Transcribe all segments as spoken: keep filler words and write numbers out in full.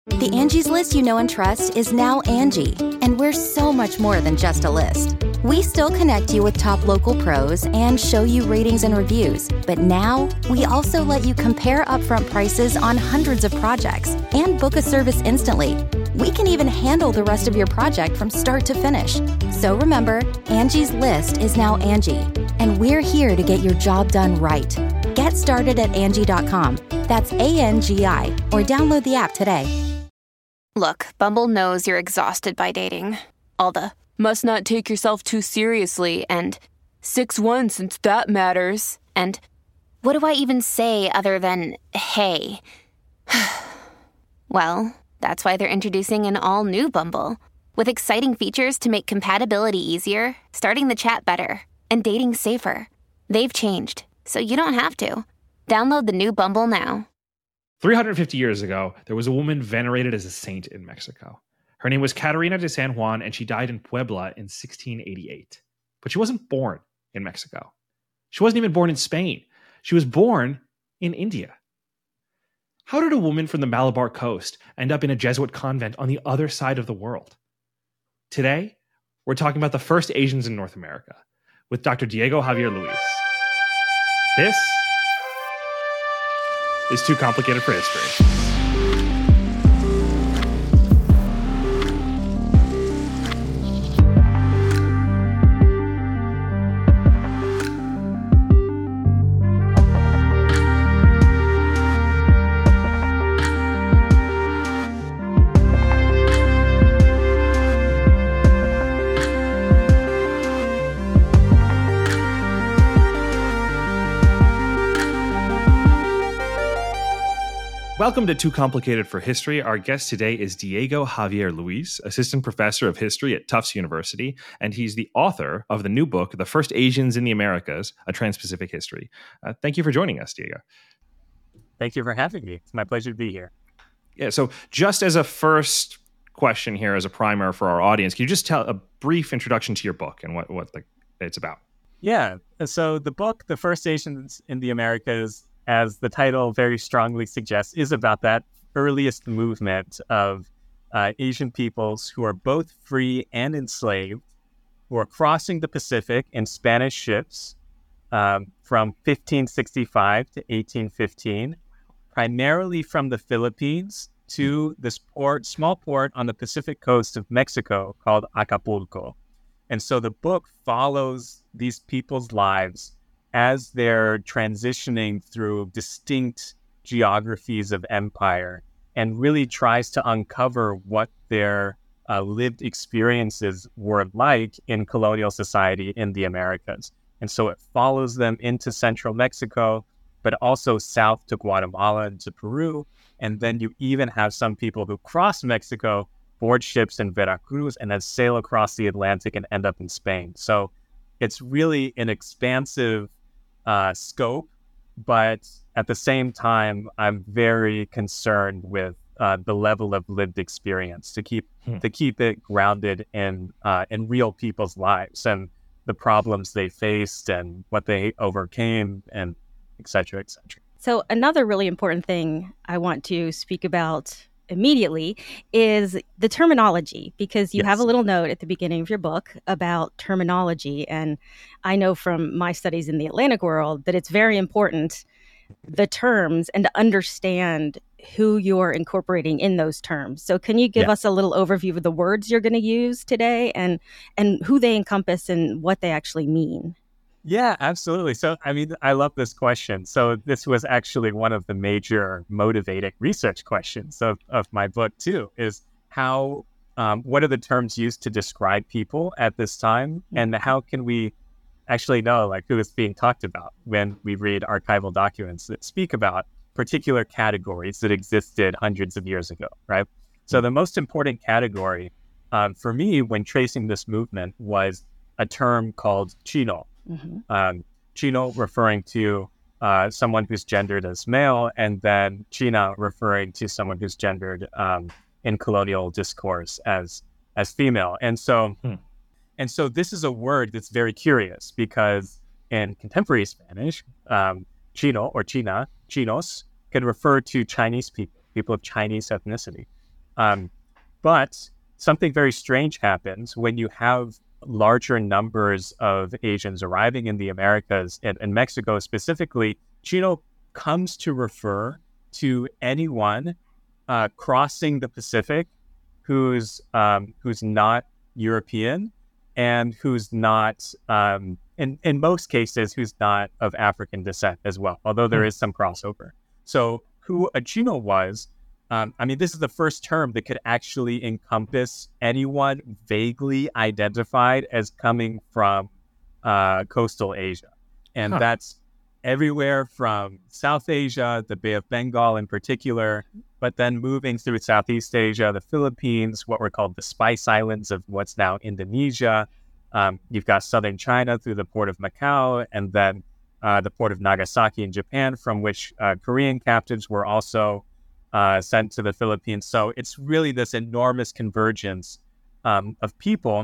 The Angie's List you know and trust is now Angie, and we're so much more than just a list. We still connect you with top local pros and show you ratings and reviews, but now we also let you compare upfront prices on hundreds of projects and book a service instantly. We can even handle the rest of your project from start to finish. So remember, Angie's List is now Angie, and we're here to get your job done right. Get started at Angie dot com. That's A N G I, or download the app today. Look, Bumble knows you're exhausted by dating. All the must not take yourself too seriously and six one since that matters. And what do I even say other than hey? Well, that's why they're introducing an all-new Bumble with exciting features to make compatibility easier, starting the chat better, and dating safer. They've changed, so you don't have to. Download the new Bumble now. three hundred fifty years ago, there was a woman venerated as a saint in Mexico. Her name was Catarina de San Juan, and she died in Puebla in sixteen eighty-eight. But she wasn't born in Mexico. She wasn't even born in Spain. She was born in India. How did a woman from the Malabar coast end up in a Jesuit convent on the other side of the world? Today, we're talking about the first Asians in North America with Doctor Diego Javier Luis. This is Too Complicated for History. Welcome to Too Complicated for History. Our guest today is Diego Javier Luis, Assistant Professor of History at Tufts University, and he's the author of the new book, The First Asians in the Americas, A Trans-Pacific History. Uh, thank you for joining us, Diego. Thank you for having me. It's my pleasure to be here. Yeah, so just as a first question here, as a primer for our audience, can you just tell a brief introduction to your book and what, what the, it's about? Yeah, so the book, The First Asians in the Americas, as the title very strongly suggests, is about that earliest movement of uh, Asian peoples who are both free and enslaved, who are crossing the Pacific in Spanish ships um, from fifteen sixty-five to eighteen fifteen, primarily from the Philippines to this port, small port on the Pacific coast of Mexico called Acapulco. And so the book follows these people's lives as they're transitioning through distinct geographies of empire and really tries to uncover what their uh, lived experiences were like in colonial society in the Americas. And so it follows them into central Mexico, but also south to Guatemala and to Peru. And then you even have some people who cross Mexico, board ships in Veracruz, and then sail across the Atlantic and end up in Spain. So it's really an expansive Uh, scope, but at the same time, I'm very concerned with uh, the level of lived experience to keep hmm. to keep it grounded in uh, in real people's lives and the problems they faced and what they overcame, and et cetera, et cetera. So another really important thing I want to speak about immediately is the terminology, because you yes. have a little note at the beginning of your book about terminology. And I know from my studies in the Atlantic world that it's very important, the terms, and to understand who you're incorporating in those terms. So can you give yeah. us a little overview of the words you're going to use today and and who they encompass and what they actually mean? Yeah, absolutely. So, I mean, I love this question. So this was actually one of the major motivating research questions of, of my book too, is how, um, what are the terms used to describe people at this time? And how can we actually know like who is being talked about when we read archival documents that speak about particular categories that existed hundreds of years ago, right? So the most important category um, for me when tracing this movement was a term called Chino. Mm-hmm. Um, Chino referring to uh, someone who's gendered as male, and then China referring to someone who's gendered um, in colonial discourse as as female. And so, hmm. and so this is a word that's very curious because in contemporary Spanish, um, Chino or China, Chinos, can refer to Chinese people, people of Chinese ethnicity. Um, but something very strange happens when you have larger numbers of Asians arriving in the Americas and, and Mexico specifically. Chino comes to refer to anyone uh, crossing the Pacific who's um, who's not European and who's not, um, in, in most cases, who's not of African descent as well, although there is some crossover. So who a Chino was, um, I mean, this is the first term that could actually encompass anyone vaguely identified as coming from uh, coastal Asia. And huh. that's everywhere from South Asia, the Bay of Bengal in particular, but then moving through Southeast Asia, the Philippines, what were called the Spice Islands of what's now Indonesia. Um, you've got southern China through the port of Macau, and then uh, the port of Nagasaki in Japan, from which uh, Korean captives were also uh, sent to the Philippines. So it's really this enormous convergence um, of people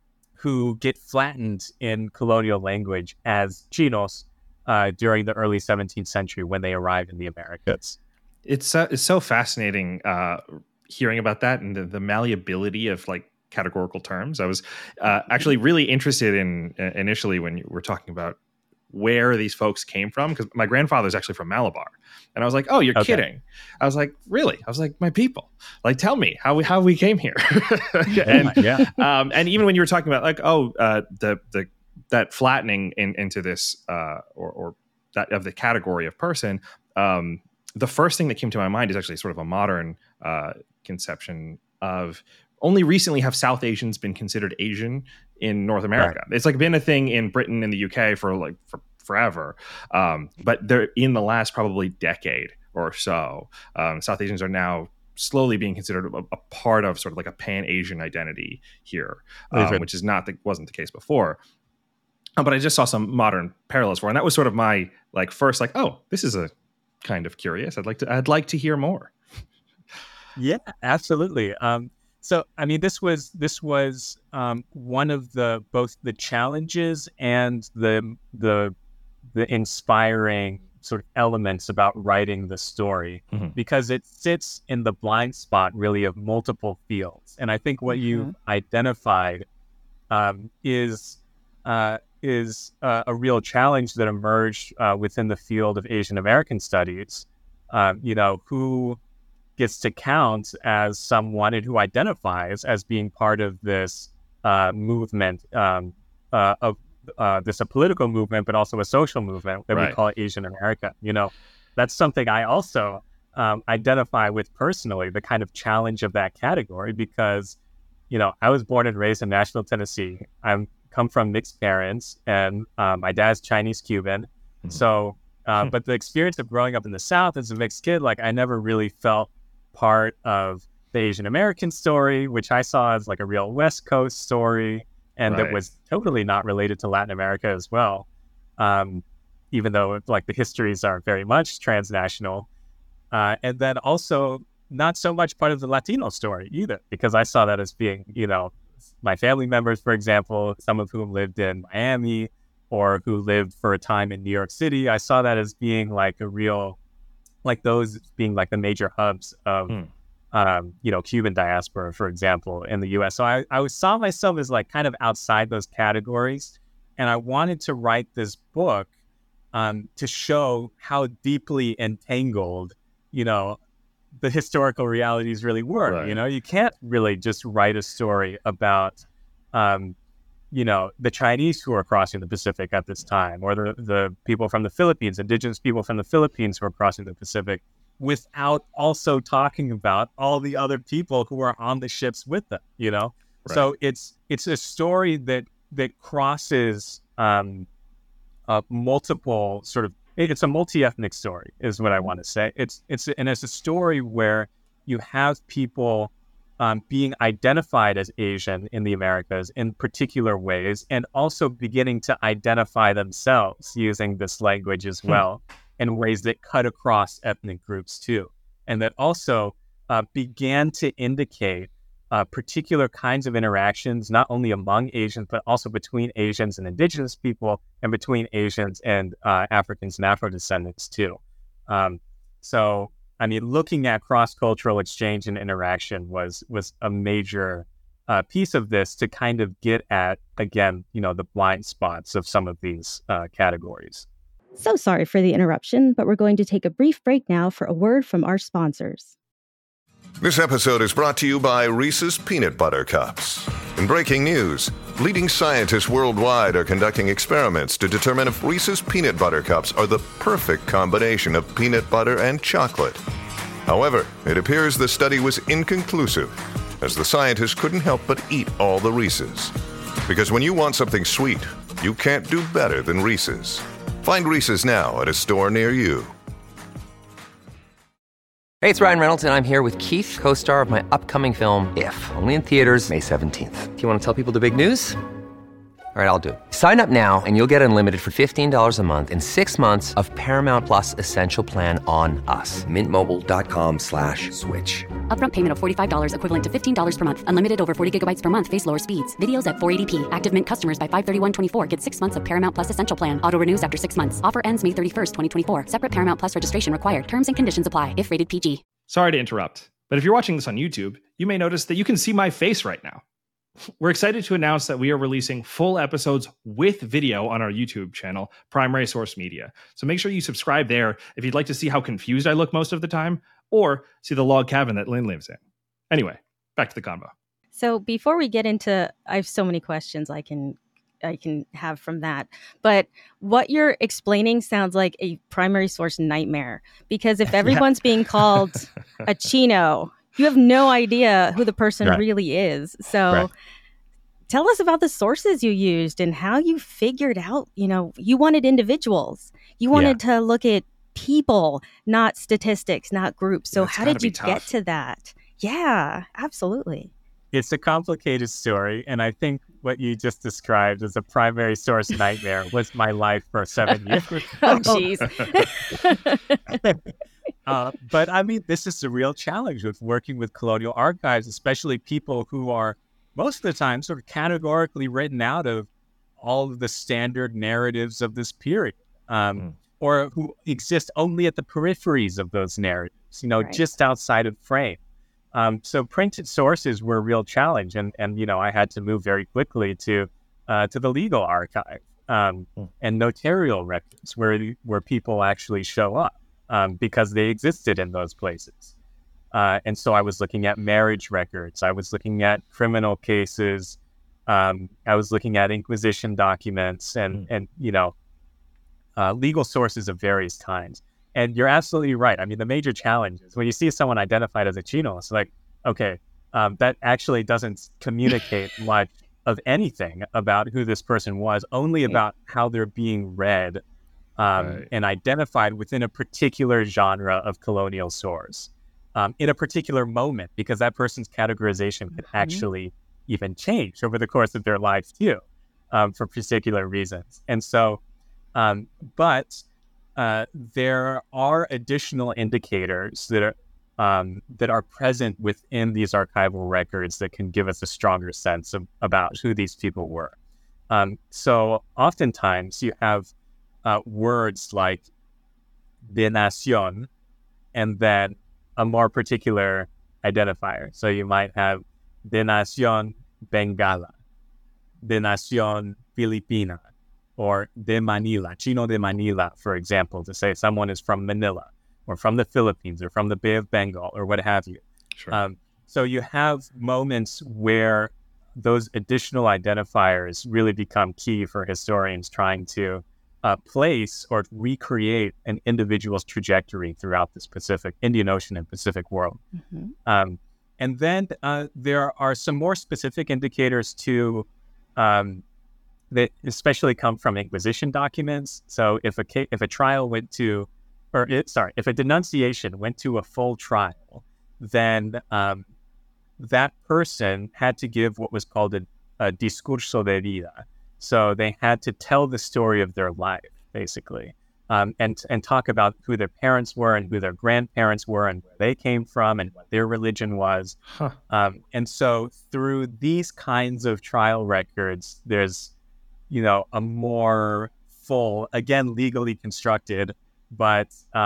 who get flattened in colonial language as Chinos uh, during the early seventeenth century when they arrive in the Americas. It's uh, it's so fascinating uh, hearing about that and the, the malleability of like categorical terms. I was uh, actually really interested in uh, initially when you were talking about where these folks came from, because my grandfather's actually from Malabar, and I was like, "Oh, you're okay. kidding?" I was like, "Really?" I was like, "My people, like, tell me how we how we came here." and yeah, um, and even when you were talking about like, oh, uh, the the that flattening in, into this uh, or or that of the category of person. Um, The first thing that came to my mind is actually sort of a modern uh, conception of only recently have South Asians been considered Asian in North America. Right. It's like been a thing in Britain and the U K for like for forever. Um, but they're in the last probably decade or so. Um, South Asians are now slowly being considered a, a part of sort of like a pan-Asian identity here, um, which is not the, wasn't the case before. Uh, but I just saw some modern parallels for it. And that was sort of my like first like, oh, this is a kind of curious. I'd like to I'd like to hear more. Yeah, absolutely. Um, so I mean this was this was um, one of the both the challenges and the the the inspiring sort of elements about writing the story, mm-hmm. because it sits in the blind spot really of multiple fields. And I think what mm-hmm. you've identified um, is uh, is uh, a real challenge that emerged uh, within the field of Asian American studies. Um, you know, who gets to count as someone and who identifies as being part of this uh, movement um, uh, of uh, this a political movement, but also a social movement that right. we call Asian America. You know, that's something I also um, identify with personally, the kind of challenge of that category, because, you know, I was born and raised in Nashville, Tennessee. I'm come from mixed parents, and uh, my dad's Chinese Cuban. Mm-hmm. So, uh, but the experience of growing up in the South as a mixed kid, like I never really felt part of the Asian American story, which I saw as like a real West Coast story, and right. that was totally not related to Latin America as well. Um, even though like the histories are very much transnational, uh, and then also not so much part of the Latino story either, because I saw that as being, you know, my family members, for example, some of whom lived in Miami or who lived for a time in New York City. I saw that as being like a real, like those being like the major hubs of, hmm. um, you know, Cuban diaspora, for example, in the U S. So I, I saw myself as like kind of outside those categories. And I wanted to write this book um, to show how deeply entangled, you know, the historical realities really were. Right. You know, you can't really just write a story about, um, you know, the Chinese who are crossing the Pacific at this time, or the, the people from the Philippines, indigenous people from the Philippines who are crossing the Pacific, without also talking about all the other people who are on the ships with them, you know? Right. So it's it's a story that that crosses um, uh, multiple sort of, it's a multi-ethnic story is what I want to say. It's it's and it's a story where you have people um, being identified as Asian in the Americas in particular ways, and also beginning to identify themselves using this language as well hmm. in ways that cut across ethnic groups too, and that also uh, began to indicate Uh, particular kinds of interactions, not only among Asians, but also between Asians and indigenous people, and between Asians and uh, Africans and Afro-descendants too. Um, so I mean, looking at cross-cultural exchange and interaction was was a major uh, piece of this to kind of get at, again, you know, the blind spots of some of these uh, categories. So sorry for the interruption, but we're going to take a brief break now for a word from our sponsors. This episode is brought to you by Reese's Peanut Butter Cups. In breaking news, leading scientists worldwide are conducting experiments to determine if Reese's Peanut Butter Cups are the perfect combination of peanut butter and chocolate. However, it appears the study was inconclusive, as the scientists couldn't help but eat all the Reese's. Because when you want something sweet, you can't do better than Reese's. Find Reese's now at a store near you. Hey, it's Ryan Reynolds, and I'm here with Keith, co-star of my upcoming film, If, only in theaters May seventeenth. Do you want to tell people the big news? All right, I'll do it. Sign up now and you'll get unlimited for fifteen dollars a month and six months of Paramount Plus Essential Plan on us. Mint Mobile dot com slash switch. Upfront payment of forty-five dollars equivalent to fifteen dollars per month. Unlimited over forty gigabytes per month. Face lower speeds. Videos at four eighty p. Active Mint customers by five thirty-one twenty-four get six months of Paramount Plus Essential Plan. Auto renews after six months. Offer ends May thirty-first, twenty twenty-four. Separate Paramount Plus registration required. Terms and conditions apply if rated P G. Sorry to interrupt, but if you're watching this on YouTube, you may notice that you can see my face right now. We're excited to announce that we are releasing full episodes with video on our YouTube channel, Primary Source Media. So make sure you subscribe there if you'd like to see how confused I look most of the time, or see the log cabin that Lynn lives in. Anyway, back to the convo. So before we get into, I have so many questions I can I can have from that. But what you're explaining sounds like a primary source nightmare, because if everyone's being called a Chino, you have no idea who the person right. really is. So right. tell us about the sources you used and how you figured out, you know, you wanted individuals. You wanted yeah. to look at people, not statistics, not groups. So yeah, how did you get to that? Yeah, absolutely. It's a complicated story. And I think what you just described as a primary source nightmare was my life for seven years. Oh, jeez. Uh, but I mean, this is a real challenge with working with colonial archives, especially people who are most of the time sort of categorically written out of all of the standard narratives of this period, um, mm. or who exist only at the peripheries of those narratives, you know, right. just outside of frame. Um, so printed sources were a real challenge. And, and you know, I had to move very quickly to uh, to the legal archive um, mm. and notarial records where, where people actually show up. Um, because they existed in those places. Uh, and so I was looking at marriage records. I was looking at criminal cases. Um, I was looking at Inquisition documents and, mm. and you know, uh, legal sources of various kinds. And you're absolutely right. I mean, the major challenge is when you see someone identified as a Chino, it's like, okay, um, that actually doesn't communicate much of anything about who this person was, only about how they're being read Um, right. and identified within a particular genre of colonial source, um, in a particular moment, because that person's categorization could mm-hmm. actually even change over the course of their life too, um, for particular reasons. And so, um, but uh, there are additional indicators that are um, that are present within these archival records that can give us a stronger sense of about who these people were. Um, so oftentimes you have Uh, words like de nación and then a more particular identifier. So you might have de nación Bengala, de nación Filipina, or de Manila, Chino de Manila, for example, to say someone is from Manila or from the Philippines or from the Bay of Bengal or what have you. Sure. Um, so you have moments where those additional identifiers really become key for historians trying to Uh, place or recreate an individual's trajectory throughout this Pacific, Indian Ocean and Pacific world. Mm-hmm. Um, and then uh, there are some more specific indicators too, um, that especially come from Inquisition documents. So if a ca- if a trial went to, or it, sorry, if a denunciation went to a full trial, then um, that person had to give what was called a, a discurso de vida. So they had to tell the story of their life, basically, um, and and talk about who their parents were and who their grandparents were and where they came from and what their religion was. Huh. Um, and so through these kinds of trial records, there's, you know, a more full, again, legally constructed, but uh,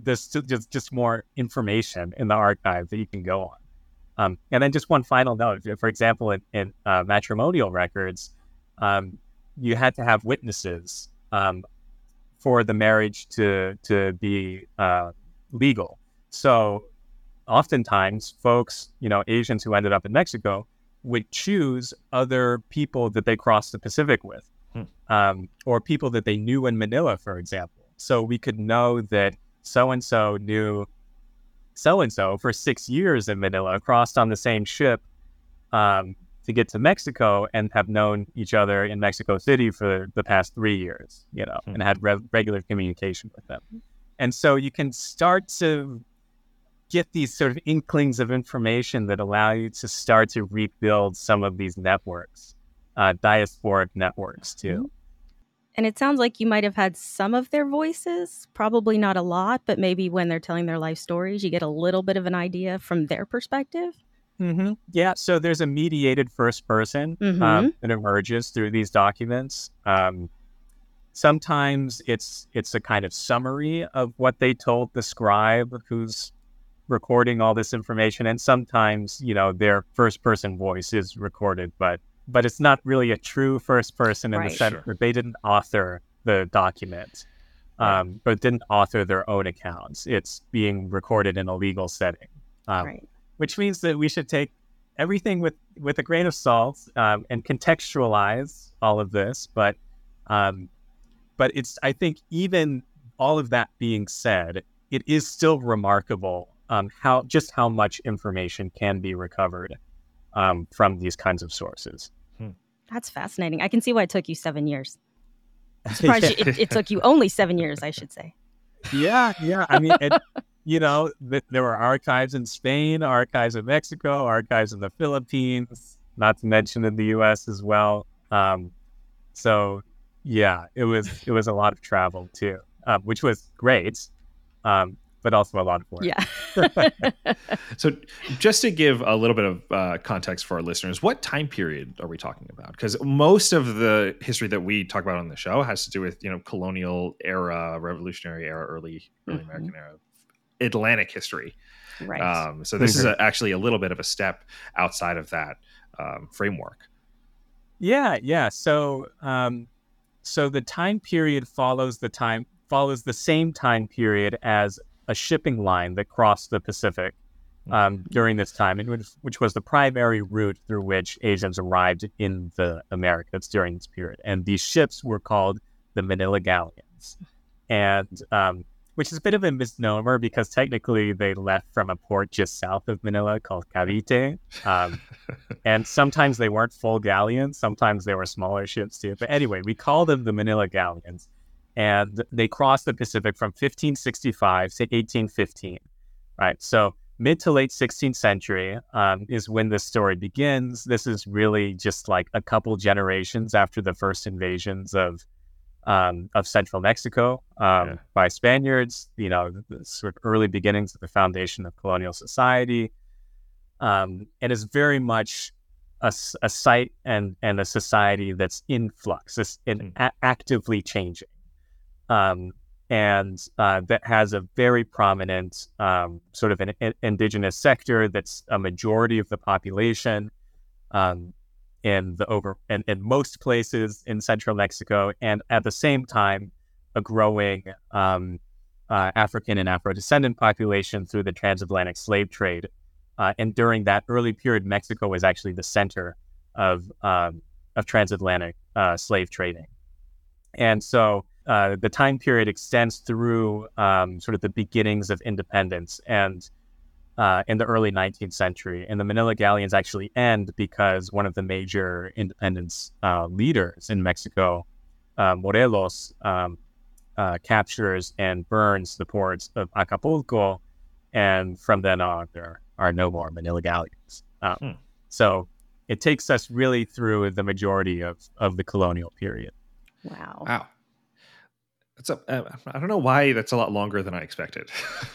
there's still just, just more information in the archive that you can go on. Um, and then just one final note, for example, in, in uh, matrimonial records, um, you had to have witnesses um, for the marriage to to be uh, legal. So oftentimes folks, you know, Asians who ended up in Mexico would choose other people that they crossed the Pacific with, hmm. um, or people that they knew in Manila, for example. So we could know that so-and-so knew so-and-so for six years in Manila, crossed on the same ship um, to get to Mexico, and have known each other in Mexico City for the past three years, you know, hmm. and had re- regular communication with them. And so you can start to get these sort of inklings of information that allow you to start to rebuild some of these networks, uh, diasporic networks too. And it sounds like you might have had some of their voices, probably not a lot, but maybe when they're telling their life stories, you get a little bit of an idea from their perspective. Mm-hmm. Yeah, so there's a mediated first person mm-hmm. um, that emerges through these documents. Um, sometimes it's it's a kind of summary of what they told the scribe who's recording all this information, and sometimes, you know, their first person voice is recorded, but but it's not really a true first person in right. the sense Sure. that they didn't author the document, Right. um, but didn't author their own accounts. It's being recorded in a legal setting, um, Right. which means that we should take everything with, with a grain of salt um, and contextualize all of this. But um, but it's, I think, even all of that being said, it is still remarkable um, how just how much information can be recovered um, from these kinds of sources. That's fascinating. I can see why it took you seven years. I'm surprised you, it, it took you only seven years, I should say. Yeah, yeah. I mean, it, you know, th- there were archives in Spain, archives in Mexico, archives in the Philippines, not to mention in the U S as well. Um, so, yeah, it was it was a lot of travel too, uh, which was great, um, but also a lot of work. Yeah. So just to give a little bit of uh, context for our listeners, what time period are we talking about? Because most of the history that we talk about on the show has to do with, you know, colonial era, revolutionary era, early, early Mm-hmm. American era, Atlantic history. Right. Um, so this is Mhm. a, actually a little bit of a step outside of that um, framework. Yeah, yeah. So, um, so the time period follows the time follows the same time period as a shipping line that crossed the Pacific um, during this time, and which, which was the primary route through which Asians arrived in the Americas during this period. And these ships were called the Manila Galleons, and um, which is a bit of a misnomer because technically they left from a port just south of Manila called Cavite. Um, and sometimes they weren't full galleons, sometimes they were smaller ships too. But anyway, we call them the Manila Galleons. And they crossed the Pacific from fifteen sixty-five to eighteen fifteen, right? So mid to late sixteenth century um, is when this story begins. This is really just like a couple generations after the first invasions of um, of central Mexico um, Yeah. by Spaniards, you know, the, the sort of early beginnings of the foundation of colonial society. Um, and is very much a, s- a site and, and a society that's in flux, it's in, Mm. a- actively changing. Um, and uh, that has a very prominent um, sort of an, an indigenous sector that's a majority of the population um, in the over and in most places in central Mexico, and at the same time, a growing um, uh, African and Afro-descendant population through the transatlantic slave trade. Uh, and during that early period, Mexico was actually the center of um, of transatlantic uh, slave trading, and so. Uh, the time period extends through um, sort of the beginnings of independence and uh, in the early nineteenth century. And the Manila Galleons actually end because one of the major independence uh, leaders in Mexico, uh, Morelos, um, uh, captures and burns the ports of Acapulco. And from then on, there are no more Manila Galleons. Um, Hmm. So it takes us really through the majority of, of the colonial period. Wow. Wow. That's a, uh, I don't know why that's a lot longer than I expected.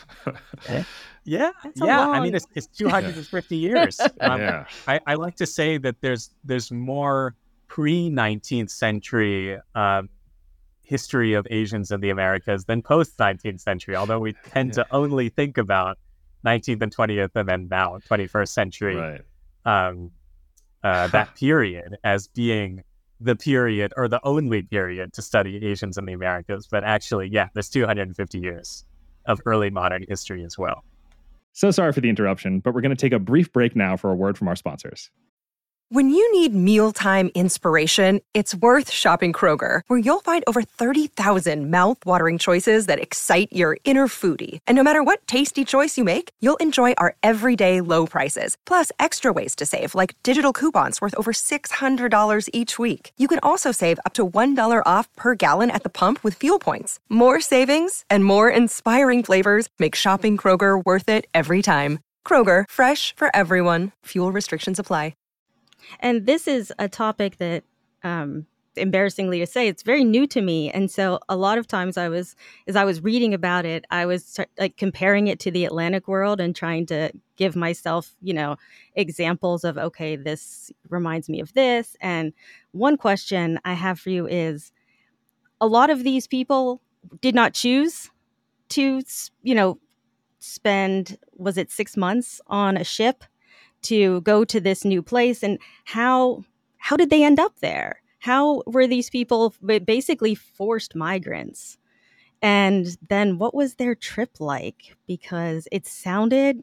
Yeah, That's a yeah. I long- mean, it's, it's two hundred fifty years. Um, Yeah. I, I like to say that there's there's more pre-nineteenth century um, history of Asians in the Americas than post-nineteenth century, although we tend yeah. to only think about nineteenth and twentieth and then now twenty-first century, right. um, uh, that period as being the period or the only period to study Asians in the Americas. But actually, yeah, there's two hundred fifty years of early modern history as well. So sorry for the interruption, but we're going to take a brief break now for a word from our sponsors. When you need mealtime inspiration, it's worth shopping Kroger, where you'll find over thirty thousand mouth-watering choices that excite your inner foodie. And no matter what tasty choice you make, you'll enjoy our everyday low prices, plus extra ways to save, like digital coupons worth over six hundred dollars each week. You can also save up to one dollar off per gallon at the pump with fuel points. More savings and more inspiring flavors make shopping Kroger worth it every time. Kroger, fresh for everyone. Fuel restrictions apply. And this is a topic that, um, embarrassingly to say, it's very new to me. And so a lot of times I was, as I was reading about it, I was like comparing it to the Atlantic world and trying to give myself, you know, examples of, okay, this reminds me of this. And one question I have for you is, a lot of these people did not choose to, you know, spend, was it six months on a ship to go to this new place, and how how did they end up there? How were these people basically forced migrants? And then what was their trip like? Because it sounded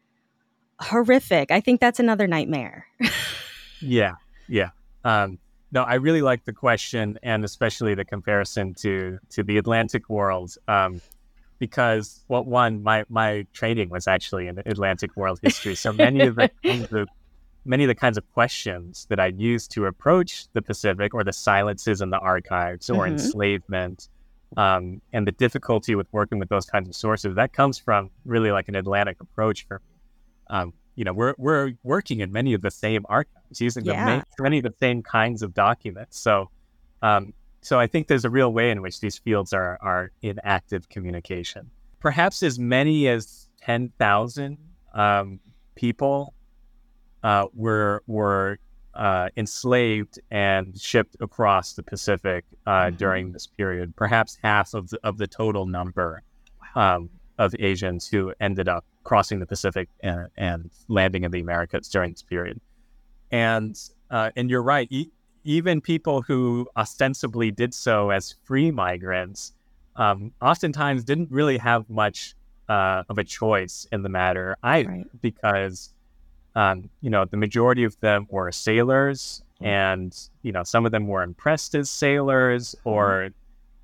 horrific. I think that's another nightmare. yeah, yeah. Um, no, I really like the question, and especially the comparison to to the Atlantic world. Um, Because, well, one, my, my training was actually in Atlantic world history. So many of the kinds of, many of the kinds of questions that I used to approach the Pacific, or the silences in the archives, or mm-hmm. enslavement, um, and the difficulty with working with those kinds of sources, that comes from really like an Atlantic approach for me. Um, you know, we're we're working in many of the same archives, using yeah. the main, many of the same kinds of documents. So. Um, So I think there's a real way in which these fields are are in active communication. Perhaps as many as ten thousand um, people uh, were were uh, enslaved and shipped across the Pacific uh, mm-hmm. during this period. Perhaps half of the, of the total number wow. um, of Asians who ended up crossing the Pacific and, and landing in the Americas during this period. And uh, and you're right. E- Even people who ostensibly did so as free migrants um, oftentimes didn't really have much uh, of a choice in the matter either, right. because, um, you know, the majority of them were sailors, mm. and, you know, some of them were impressed as sailors, or, mm.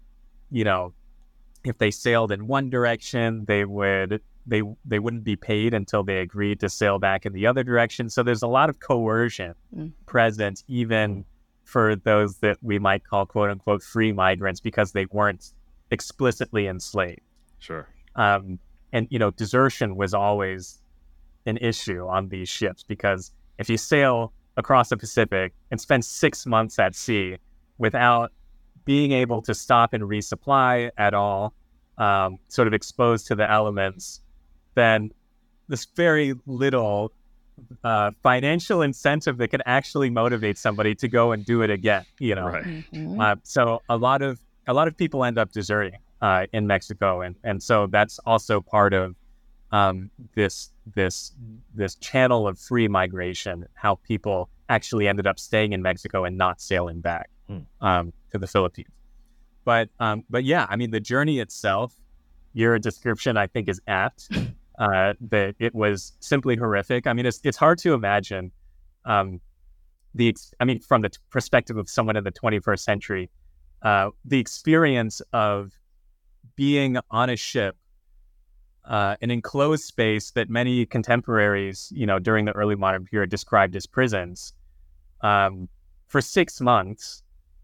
you know, if they sailed in one direction, they would they they wouldn't be paid until they agreed to sail back in the other direction. So there's a lot of coercion mm. present, even for those that we might call quote unquote free migrants, because they weren't explicitly enslaved. Sure. Um, and, you know, desertion was always an issue on these ships, because if you sail across the Pacific and spend six months at sea without being able to stop and resupply at all, um, sort of exposed to the elements, then there's very little Uh, financial incentive that can actually motivate somebody to go and do it again, you know. Right. Mm-hmm. Uh, so a lot of a lot of people end up deserting uh, in Mexico, and and so that's also part of um, this this this channel of free migration. How people actually ended up staying in Mexico and not sailing back mm. um, to the Philippines. But um, but yeah, I mean, the journey itself, your description, I think, is apt. Uh, that it was simply horrific. I mean, it's it's hard to imagine um, the. I mean, from the t- perspective of someone in the twenty-first century, uh, the experience of being on a ship, uh, an enclosed space that many contemporaries, you know, during the early modern period described as prisons, um, for six months,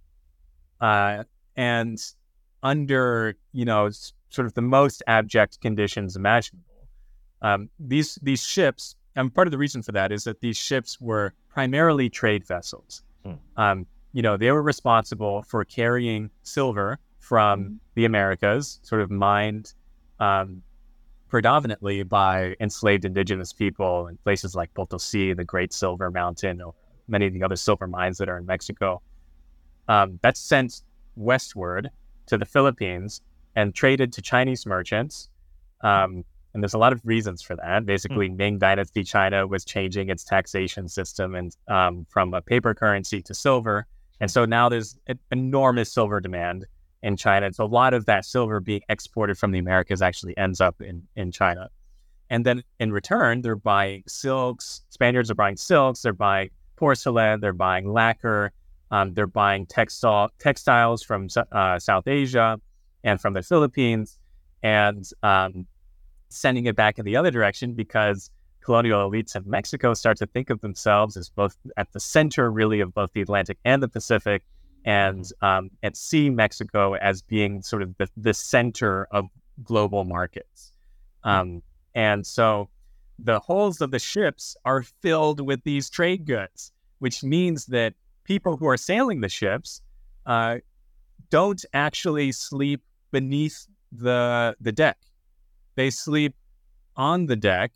uh, and under, you know, s- sort of the most abject conditions imaginable. Um, these these ships, and part of the reason for that is that these ships were primarily trade vessels. Mm. Um, you know, they were responsible for carrying silver from mm. the Americas, sort of mined um, predominantly by enslaved indigenous people in places like Potosi, the Great Silver Mountain, or many of the other silver mines that are in Mexico. Um, that's sent westward to the Philippines and traded to Chinese merchants. Um, and there's a lot of reasons for that. Basically, mm. Ming Dynasty China was changing its taxation system and um, from a paper currency to silver. And so now there's an enormous silver demand in China. So a lot of that silver being exported from the Americas actually ends up in, in China. And then in return, they're buying silks. Spaniards are buying silks. They're buying porcelain. They're buying lacquer. Um, they're buying textile textiles from uh, South Asia and from the Philippines, and um, sending it back in the other direction because colonial elites in Mexico start to think of themselves as both at the center, really, of both the Atlantic and the Pacific, and um, and see Mexico as being sort of the, the center of global markets. Um, and so the hulls of the ships are filled with these trade goods, which means that people who are sailing the ships uh, don't actually sleep beneath the the deck. They sleep on the deck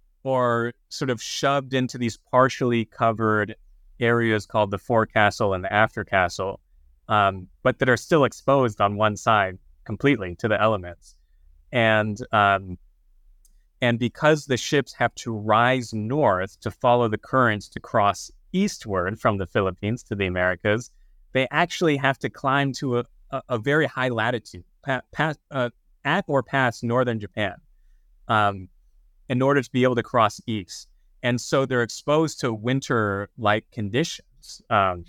or sort of shoved into these partially covered areas called the forecastle and the aftercastle, um, but that are still exposed on one side completely to the elements. And um, and because the ships have to rise north to follow the currents to cross eastward from the Philippines to the Americas, they actually have to climb to a, a, a very high latitude, pa- past, uh, at or past northern Japan, um, in order to be able to cross east. And so they're exposed to winter-like conditions um,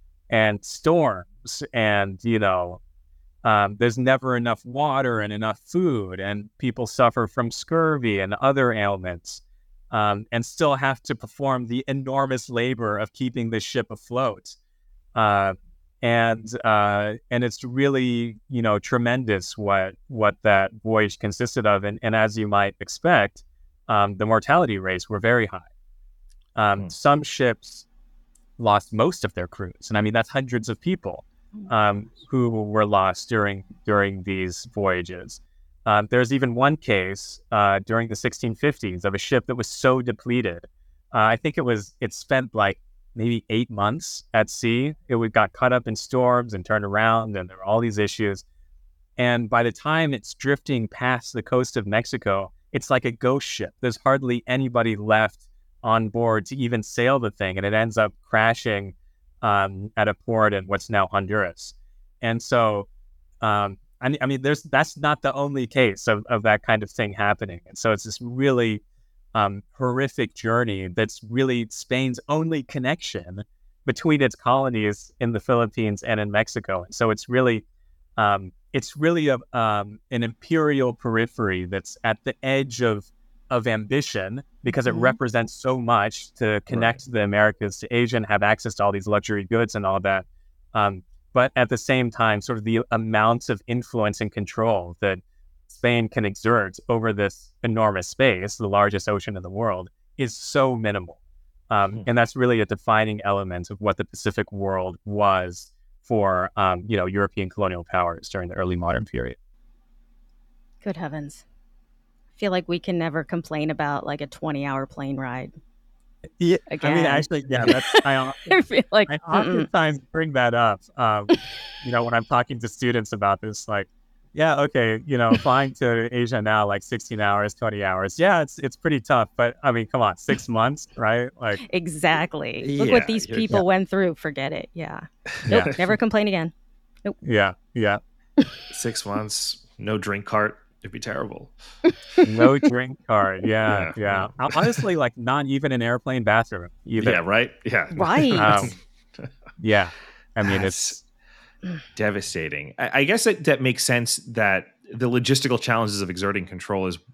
and storms, and, you know, um, there's never enough water and enough food, and people suffer from scurvy and other ailments. Um, and still have to perform the enormous labor of keeping the ship afloat. Uh, and uh, and it's really, you know, tremendous what what that voyage consisted of. And, and as you might expect, um, the mortality rates were very high. Um, mm. Some ships lost most of their crews. And I mean, that's hundreds of people um, who were lost during during these voyages. Um, there's even one case uh, during the sixteen fifties of a ship that was so depleted. Uh, I think it was, it spent like maybe eight months at sea. It would, got caught up in storms and turned around, and there were all these issues. And by the time it's drifting past the coast of Mexico, it's like a ghost ship. There's hardly anybody left on board to even sail the thing, and it ends up crashing um, at a port in what's now Honduras. And so, um, I mean, there's that's not the only case of, of that kind of thing happening. And so it's this really um, horrific journey that's really Spain's only connection between its colonies in the Philippines and in Mexico. And so it's really um, it's really a, um, an imperial periphery that's at the edge of of ambition, because mm-hmm. it represents so much to connect right. the Americas to Asia and have access to all these luxury goods and all that. Um, But at the same time, sort of the amounts of influence and control that Spain can exert over this enormous space, the largest ocean in the world, is so minimal. Um, mm-hmm. And that's really a defining element of what the Pacific world was for, um, you know, European colonial powers during the early modern period. Good heavens. I feel like we can never complain about like a twenty-hour plane ride. Yeah, Again. I mean, actually, yeah, that's, I, often, I feel like I oftentimes bring that up, um, you know, when I'm talking to students about this, like, yeah, okay, you know, flying to Asia now, like sixteen hours, twenty hours. Yeah, it's it's pretty tough, but I mean, come on, six months, right? Like, exactly. Look yeah, what these people yeah. went through. Forget it. Yeah. Nope, yeah. never complain again. Nope. Yeah, yeah. Six months, no drink cart. It'd be terrible. No drink card. Yeah, yeah, yeah. Honestly, like not even an airplane bathroom either. Yeah, right? Yeah. Right. Um, yeah. I mean, That's it's devastating. I, I guess that, that makes sense that the logistical challenges of exerting control is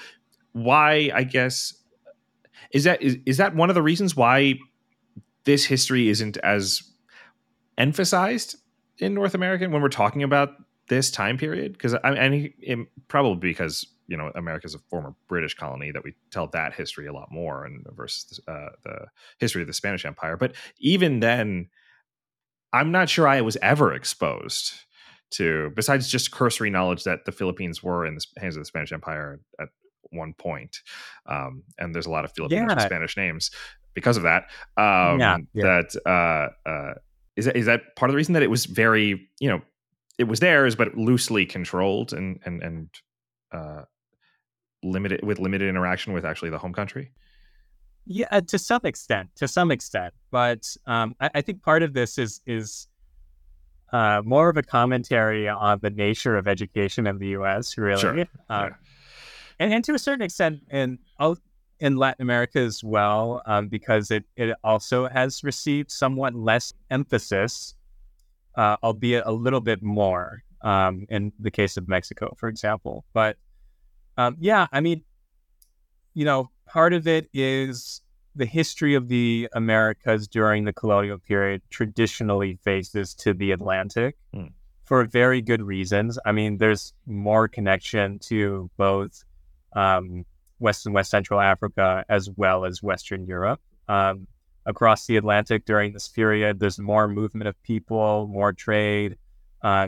why, I guess, is that is, is that one of the reasons why this history isn't as emphasized in North America when we're talking about this time period? Because I, I mean, it, probably because, you know, America's a former British colony that we tell that history a lot more, and versus uh, the history of the Spanish Empire. But even then, I'm not sure I was ever exposed to, besides just cursory knowledge that the Philippines were in the hands of the Spanish Empire at one point. Um, and there's a lot of Filipinos yeah. with Spanish names because of that. Um, yeah, yeah. That uh, uh, is that is that part of the reason that it was very, you know, it was theirs, but loosely controlled and and and uh, limited with limited interaction with actually the home country. Yeah, uh, to some extent, to some extent, but um, I, I think part of this is is uh, more of a commentary on the nature of education in the U S. Really, Sure. um, Yeah. and and to a certain extent in in Latin America as well, um, because it it also has received somewhat less emphasis, uh, albeit a little bit more um, in the case of Mexico, for example. But um, yeah, I mean, you know, part of it is the history of the Americas during the colonial period traditionally faces to the Atlantic mm. for very good reasons. I mean, there's more connection to both um, West and West Central Africa as well as Western Europe. Um, across the Atlantic during this period, there's more movement of people, more trade, uh,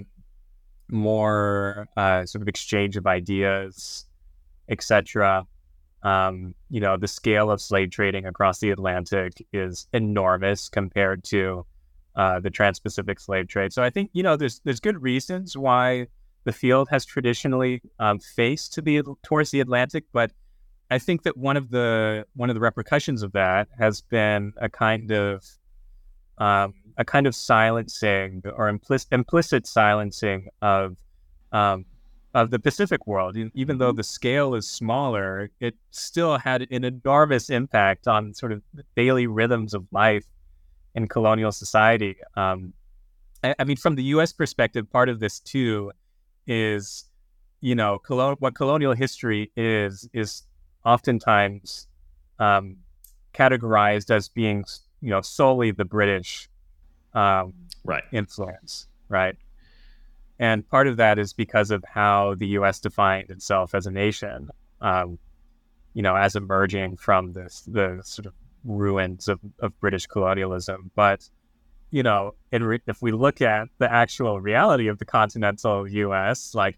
more uh, sort of exchange of ideas, et cetera. Um, you know, the scale of slave trading across the Atlantic is enormous compared to uh, the Trans-Pacific slave trade. So I think, you know, there's there's good reasons why the field has traditionally um, faced to the towards the Atlantic, but I think that one of the one of the repercussions of that has been a kind of um, a kind of silencing or implicit implicit silencing of um, of the Pacific world. Even though the scale is smaller, it still had an enormous impact on sort of the daily rhythms of life in colonial society. Um, I, I mean, from the U S perspective, part of this too is, you know, colon- what colonial history is, is oftentimes um, categorized as being, you know, solely the British um, right. influence, right? And part of that is because of how the U S defined itself as a nation, um, you know, as emerging from this, the sort of ruins of, of British colonialism. But, you know, in re- if we look at the actual reality of the continental U S, like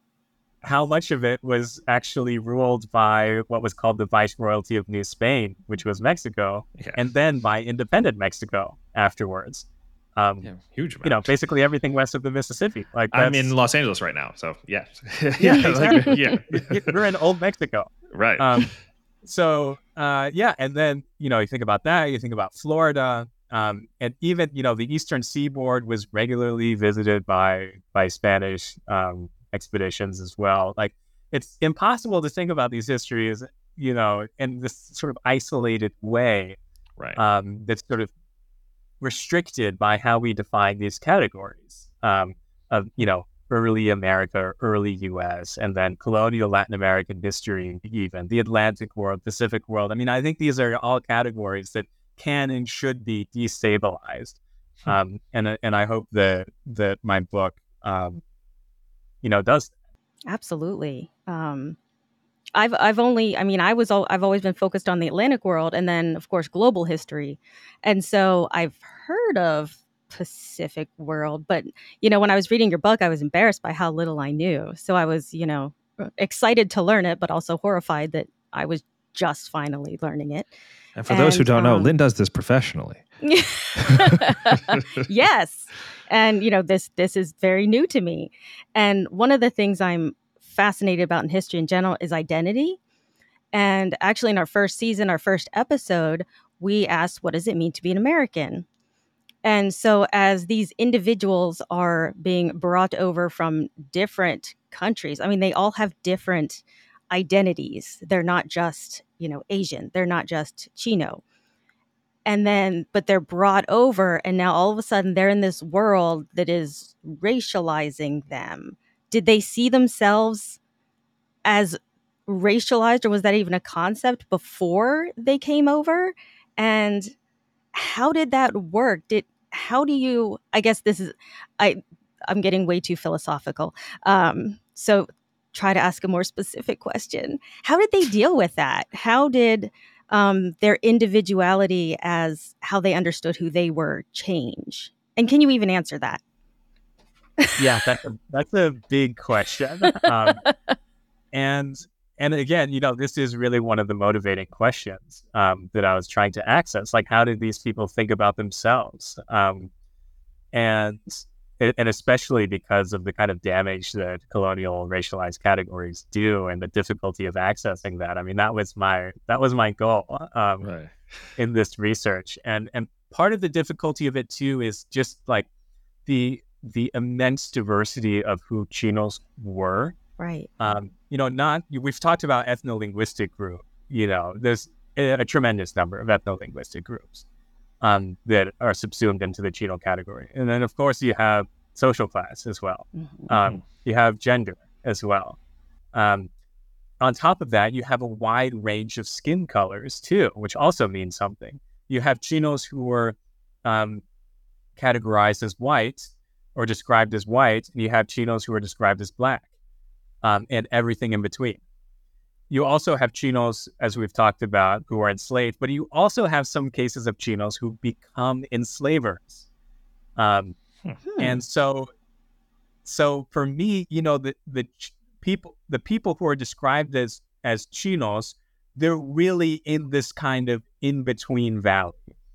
how much of it was actually ruled by what was called the Viceroyalty of New Spain, which was Mexico, yeah. and then by independent Mexico afterwards. Um, yeah, huge amount. You know, basically everything west of the Mississippi. Like I'm in Los Angeles right now, so yeah, yeah, exactly. Like, yeah, we're in old Mexico, right? Um, so uh, yeah, and then you know, you think about that, you think about Florida, um, and even you know, the eastern seaboard was regularly visited by by Spanish um, expeditions as well. Like, it's impossible to think about these histories, you know, in this sort of isolated way, right? Um, that's sort of restricted by how we define these categories um, of, you know, early America, early U S, and then colonial Latin American history, even the Atlantic world, Pacific world. I mean, I think these are all categories that can and should be destabilized. Hmm. Um, and and I hope that that my book, um, you know, does that. Absolutely. Um, I've I've only I mean I was all, I've always been focused on the Atlantic world and then of course global history, and so I've heard of Pacific world, but you know when I was reading your book I was embarrassed by how little I knew. So I was you know excited to learn it, but also horrified that I was just finally learning it. And for and, those who don't um, know, Lynn does this professionally. Yes, and you know this this is very new to me, and one of the things I'm fascinated about in history in general is identity. And actually in our first season, our first episode, we asked, what does it mean to be an American? And so as these individuals are being brought over from different countries, I mean, they all have different identities. They're not just, you know, Asian. They're not just Chino. And then, but they're brought over and now all of a sudden they're in this world that is racializing them. Did they see themselves as racialized, or was that even a concept before they came over? And how did that work? Did how do you? I guess this is I. I'm getting way too philosophical. Um, so try to ask a more specific question. How did they deal with that? How did um, their individuality as how they understood who they were change? And can you even answer that? Yeah, that's a, that's a big question. Um, and and again, you know, this is really one of the motivating questions um, that I was trying to access. Like, how did these people think about themselves? Um, and and especially because of the kind of damage that colonial racialized categories do and the difficulty of accessing that. I mean, that was my that was my goal um, Right. in this research, and and part of the difficulty of it too is just like the the immense diversity of who Chinos were. Right. Um, you know, not we've talked about ethno-linguistic group. You know, there's a, a tremendous number of ethno-linguistic groups um, that are subsumed into the Chino category, and then of course you have social class as well. Mm-hmm. Um, you have gender as well. Um, on top of that, you have a wide range of skin colors too, which also means something. You have Chinos who were um, categorized as white or described as white, and you have Chinos who are described as black, um, and everything in between. You also have Chinos, as we've talked about, who are enslaved, but you also have some cases of Chinos who become enslavers. Um, Hmm. and so, so for me, you know, the the ch- people, the people who are described as as Chinos, they're really in this kind of in between valley.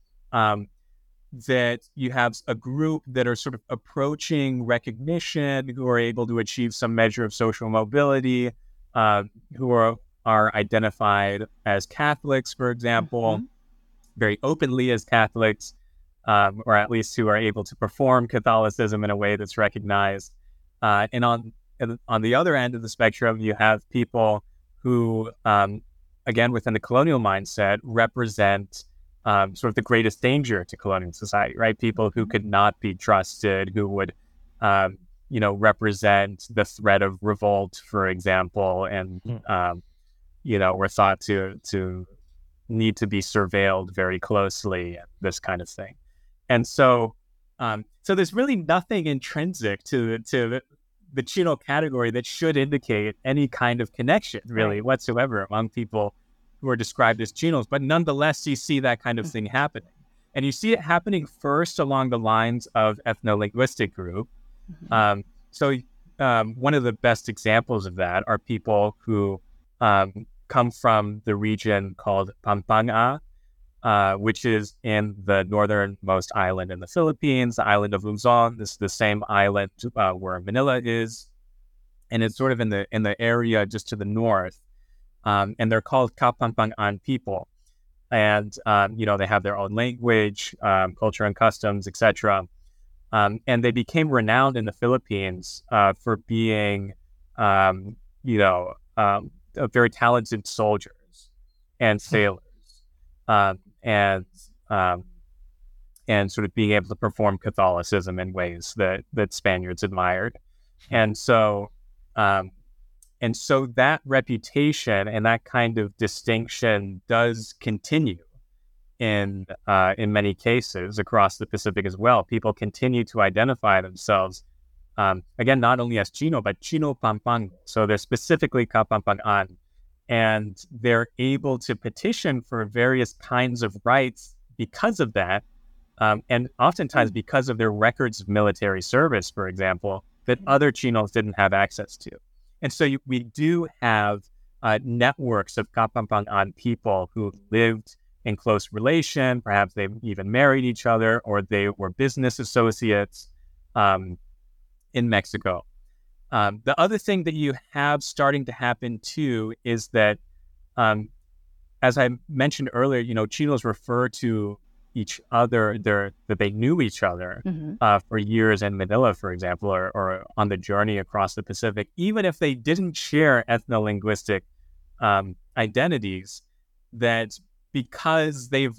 Um, that you have a group that are sort of approaching recognition, who are able to achieve some measure of social mobility, uh, who are are identified as Catholics, for example, Mm-hmm. very openly as Catholics. Um, or at least who are able to perform Catholicism in a way that's recognized. Uh, and on and on the other end of the spectrum, you have people who, um, again, within the colonial mindset, represent um, sort of the greatest danger to colonial society, right? People who could not be trusted, who would, um, you know, represent the threat of revolt, for example, and, um, you know, were thought to to need to be surveilled very closely, this kind of thing. And so, um, so there's really nothing intrinsic to to the, the Chino category that should indicate any kind of connection, really, Right. whatsoever among people who are described as Chinos. But nonetheless, you see that kind of thing happening, and you see it happening first along the lines of ethno-linguistic group. Mm-hmm. Um, so, um, one of the best examples of that are people who um, come from the region called Pampanga. Uh, which is in the northernmost island in the Philippines, the island of Luzon. This is the same island uh, where Manila is, and it's sort of in the in the area just to the north. Um, and they're called Kapampangan people, and um, you know they have their own language, um, culture, and customs, et cetera. Um, and they became renowned in the Philippines uh, for being, um, you know, um, very talented soldiers and sailors. Um, and um, and sort of being able to perform Catholicism in ways that that Spaniards admired, and so um, and so that reputation and that kind of distinction does continue in uh, in many cases across the Pacific as well. People continue to identify themselves um, again not only as Chino but Chino Pampango, so they're specifically Kapampangan. And they're able to petition for various kinds of rights because of that. Um, and oftentimes because of their records of military service, for example, that other Chinos didn't have access to. And so you, we do have uh, networks of Kapampangan people who lived in close relation. Perhaps they even married each other, or they were business associates um, in Mexico. Um, the other thing that you have starting to happen too is that, um, as I mentioned earlier, you know, Chinos refer to each other, their, that they knew each other Mm-hmm. uh, for years in Manila, for example, or, or on the journey across the Pacific, even if they didn't share ethno-linguistic um, identities, that because they've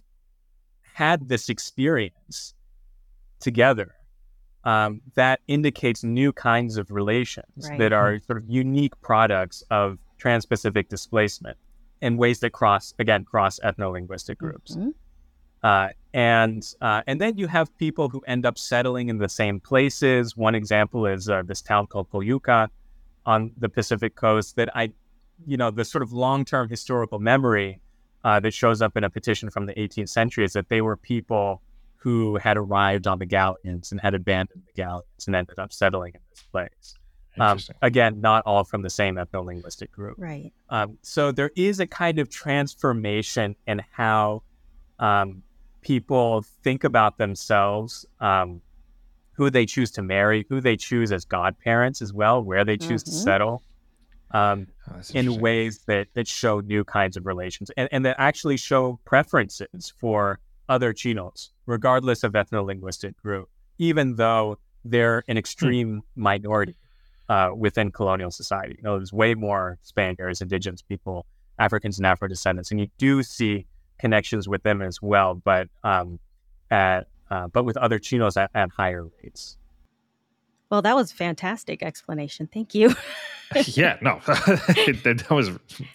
had this experience together, Um, that indicates new kinds of relations Right. that are sort of unique products of trans-Pacific displacement in ways that cross, again, cross ethno-linguistic groups. Mm-hmm. Uh, and uh, and then you have people who end up settling in the same places. One example is uh, this town called Coyuca on the Pacific coast that I, you know, the sort of long-term historical memory uh, that shows up in a petition from the eighteenth century is that they were people who had arrived on the galleons and had abandoned the galleons and ended up settling in this place. Um, again, not all from the same ethno-linguistic group. Right. Um, so there is a kind of transformation in how um, people think about themselves um, who they choose to marry, who they choose as godparents as well, where they choose mm-hmm. to settle, um, oh, in ways that, that show new kinds of relations and, and that actually show preferences for other Chinos, regardless of ethno-linguistic group, even though they're an extreme hmm. minority uh, within colonial society. You know, there's way more Spaniards, indigenous people, Africans and Afro-descendants, and you do see connections with them as well, but um, at uh, but with other Chinos at, at higher rates. Well, that was a fantastic explanation. Thank you. yeah, no, that, that was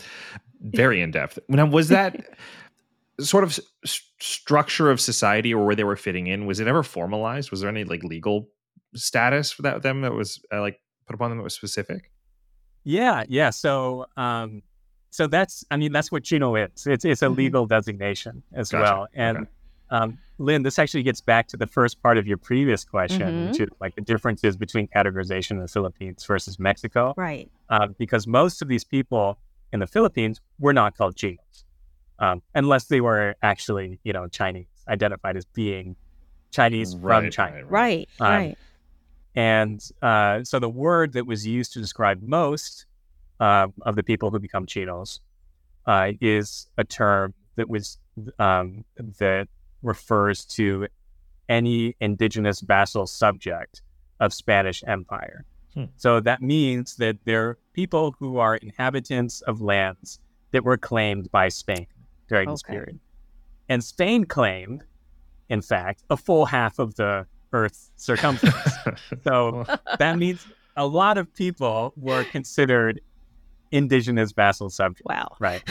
very in-depth. Now, was that sort of s- structure of society or where they were fitting in, was it ever formalized? Was there any like legal status for that them that was uh, like put upon them that was specific? Yeah, yeah. So, um, so that's, I mean, that's what Chino is. It's it's a mm-hmm. legal designation as gotcha. well. And okay. um, Lynn, this actually gets back to the first part of your previous question, mm-hmm. which is like the differences between categorization in the Philippines versus Mexico. Right. Um, because most of these people in the Philippines were not called Chinos, um, unless they were actually, you know, Chinese, identified as being Chinese right, from China. Right, right. Um, right. And uh, so the word that was used to describe most uh, of the people who become Chinos uh, is a term that was um, that refers to any indigenous vassal subject of Spanish Empire. Hmm. So that means that they're people who are inhabitants of lands that were claimed by Spain during okay. this period. And Spain claimed, in fact, a full half of the Earth's circumference. So that means a lot of people were considered indigenous vassal subjects. Wow. Right.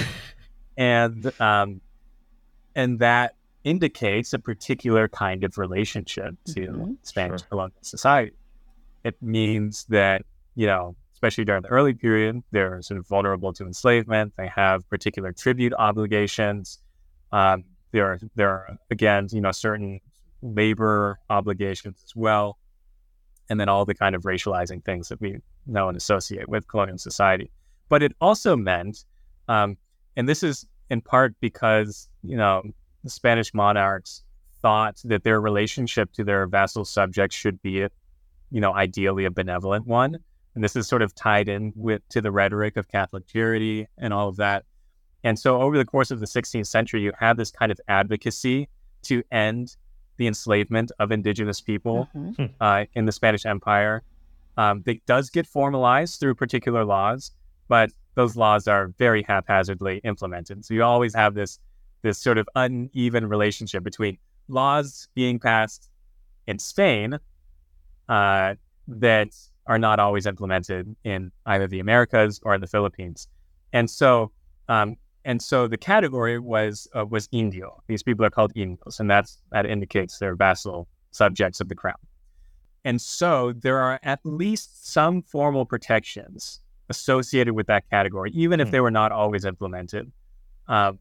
And um, and that indicates a particular kind of relationship to mm-hmm. Spanish sure. colonial society. It means that, you know, especially during the early period, they're sort of vulnerable to enslavement. They have particular tribute obligations. Um, there are, there are, again, you know, certain labor obligations as well. And then all the kind of racializing things that we know and associate with colonial society. But it also meant, um, and this is in part because, you know, the Spanish monarchs thought that their relationship to their vassal subjects should be, you know, ideally a benevolent one. And this is sort of tied in with to the rhetoric of Catholic charity and all of that. And so over the course of the sixteenth century, you have this kind of advocacy to end the enslavement of indigenous people mm-hmm. uh, in the Spanish Empire. Um, it does get formalized through particular laws, but those laws are very haphazardly implemented. So you always have this this sort of uneven relationship between laws being passed in Spain uh, that are not always implemented in either the Americas or in the Philippines. And so um, and so the category was uh, was indio. These people are called indios, and that's that indicates they're vassal subjects of the crown. And so there are at least some formal protections associated with that category, even if they were not always implemented. Um,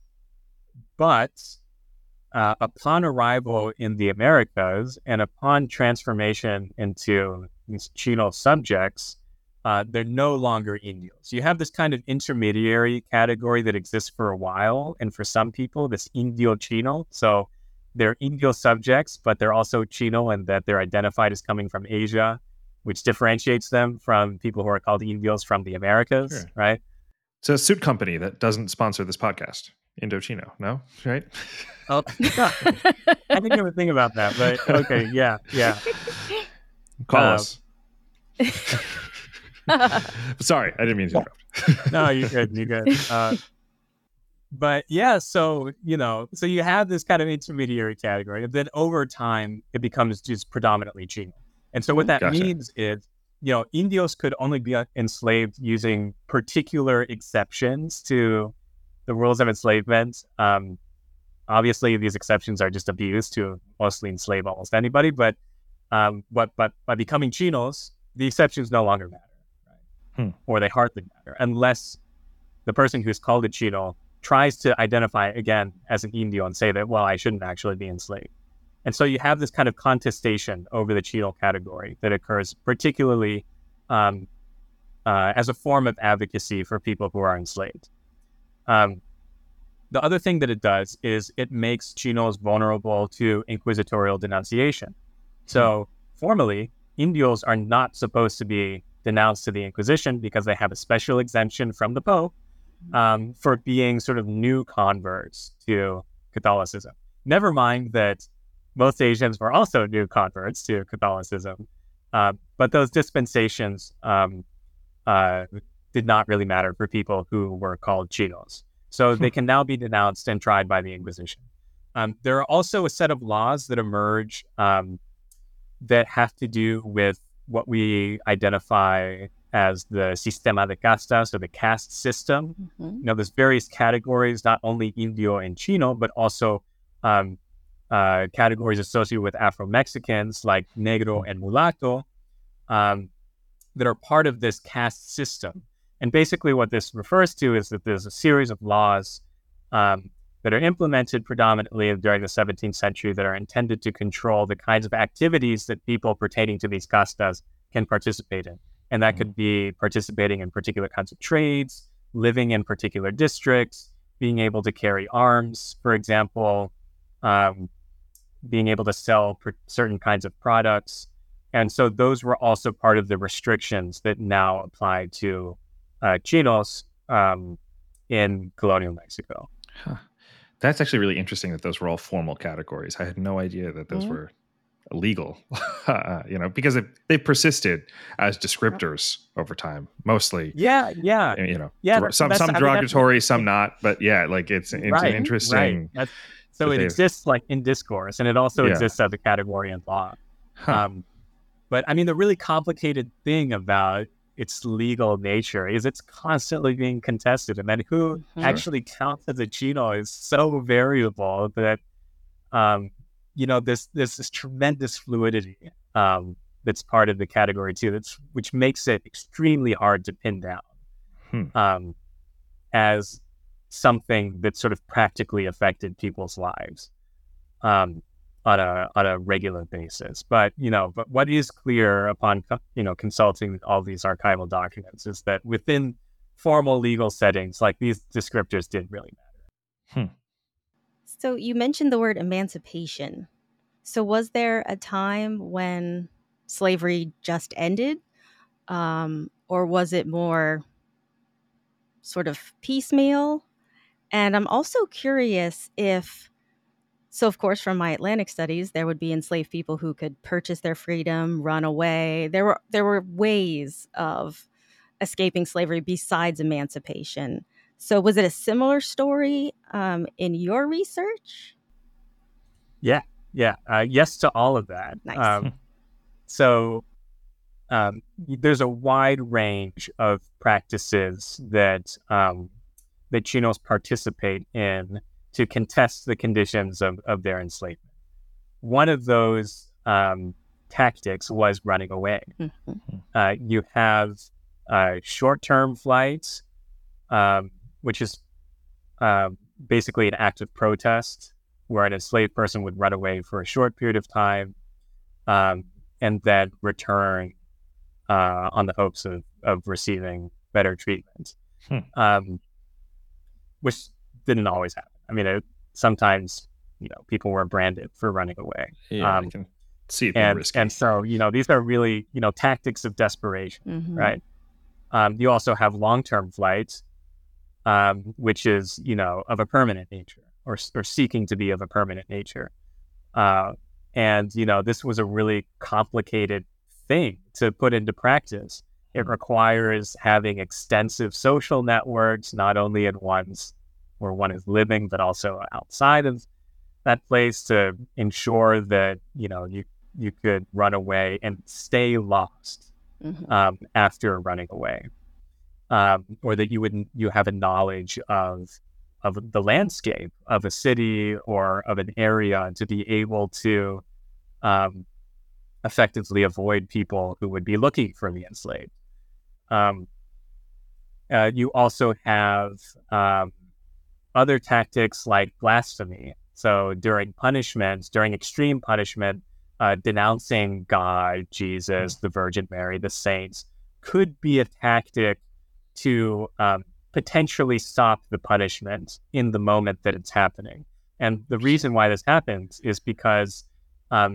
but uh, upon arrival in the Americas and upon transformation into these Chino subjects, uh, they're no longer indios. You have this kind of intermediary category that exists for a while, and for some people, this indio Chino. So they're indio subjects, but they're also Chino, and that they're identified as coming from Asia, which differentiates them from people who are called indios from the Americas, sure. right? It's a suit company that doesn't sponsor this podcast, Indochino, no? Right? Oh, I didn't even think about that, but okay, yeah, yeah. Call uh, us. Sorry, I didn't mean to interrupt. No, you're good, you're good. Uh, but yeah, so, you know, so you have this kind of intermediary category, and then over time, it becomes just predominantly Chino. And so what that gotcha. means is, you know, indios could only be enslaved using particular exceptions to the rules of enslavement. Um, obviously, these exceptions are just abused to mostly enslave almost anybody. But um, but but by becoming Chinos, the exceptions no longer matter, right? Hmm. Or they hardly matter, unless the person who's called a Chino tries to identify again as an indio and say that, well, I shouldn't actually be enslaved. And so you have this kind of contestation over the Chino category that occurs particularly um, uh, as a form of advocacy for people who are enslaved. Um, the other thing that it does is it makes Chinos vulnerable to inquisitorial denunciation. So formally, indios are not supposed to be denounced to the Inquisition because they have a special exemption from the Pope um, for being sort of new converts to Catholicism. Never mind that most Asians were also new converts to Catholicism, uh, but those dispensations um, uh, did not really matter for people who were called Chinos. So they can now be denounced and tried by the Inquisition. Um, there are also a set of laws that emerge um, that have to do with what we identify as the sistema de castas, or the caste system. Mm-hmm. You know, there's various categories, not only Indio and Chino, but also um, uh, categories associated with Afro-Mexicans like Negro and Mulatto um, that are part of this caste system. And basically what this refers to is that there's a series of laws um, that are implemented predominantly during the seventeenth century that are intended to control the kinds of activities that people pertaining to these castas can participate in. And that could be participating in particular kinds of trades, living in particular districts, being able to carry arms, for example, um, being able to sell per- certain kinds of products. And so those were also part of the restrictions that now apply to uh, Chinos um, in colonial Mexico. Huh. That's actually really interesting that those were all formal categories. I had no idea that those mm-hmm. were illegal, uh, you know, because it, they persisted as descriptors over time, mostly. Yeah, yeah. You know, yeah, dr- some some derogatory, I mean, some not. But yeah, like it's, it's right, an interesting. Right. So it exists like in discourse, and it also yeah. exists as a category in law. Huh. Um, but I mean, the really complicated thing about its legal nature is it's constantly being contested, and then who mm-hmm. actually counts as a Chino is so variable that, um, you know, this this this tremendous fluidity um, that's part of the category too. That's which makes it extremely hard to pin down hmm. um, as something that sort of practically affected people's lives um, on a on a regular basis. But you know, but what is clear upon you know consulting all these archival documents is that within formal legal settings, like these descriptors didn't really matter. Hmm. So you mentioned the word emancipation. So was there a time when slavery just ended, um, or was it more sort of piecemeal? And I'm also curious if, so of course from my Atlantic studies, there would be enslaved people who could purchase their freedom, run away. There were there were ways of escaping slavery besides emancipation. So was it a similar story um, in your research? Yeah, yeah. Uh, yes to all of that. Nice. Um, so um, there's a wide range of practices that um, that Chinos participate in to contest the conditions of, of their enslavement. One of those um, tactics was running away. Mm-hmm. Uh, you have uh, short-term flights, um, which is uh, basically an act of protest where an enslaved person would run away for a short period of time um, and then return uh, on the hopes of, of receiving better treatment, hmm. um, which didn't always happen. I mean, it, sometimes, you know, people were branded for running away. Yeah, um, I can see it and, risky. and so, you know, these are really, you know, tactics of desperation, mm-hmm. right? Um, you also have long-term flights, um, which is, you know, of a permanent nature or, or seeking to be of a permanent nature. Uh, and, you know, this was a really complicated thing to put into practice. It requires having extensive social networks, not only in one's where one is living, but also outside of that place to ensure that, you know, you, you could run away and stay lost mm-hmm. um, after running away. Um, or that you wouldn't, you have a knowledge of, of the landscape of a city or of an area to be able to um, effectively avoid people who would be looking for the enslaved. Um, uh, you also have um, other tactics like blasphemy. So during punishments, during extreme punishment, uh, denouncing God, Jesus, the Virgin Mary, the saints could be a tactic to um, potentially stop the punishment in the moment that it's happening. And the reason why this happens is because um,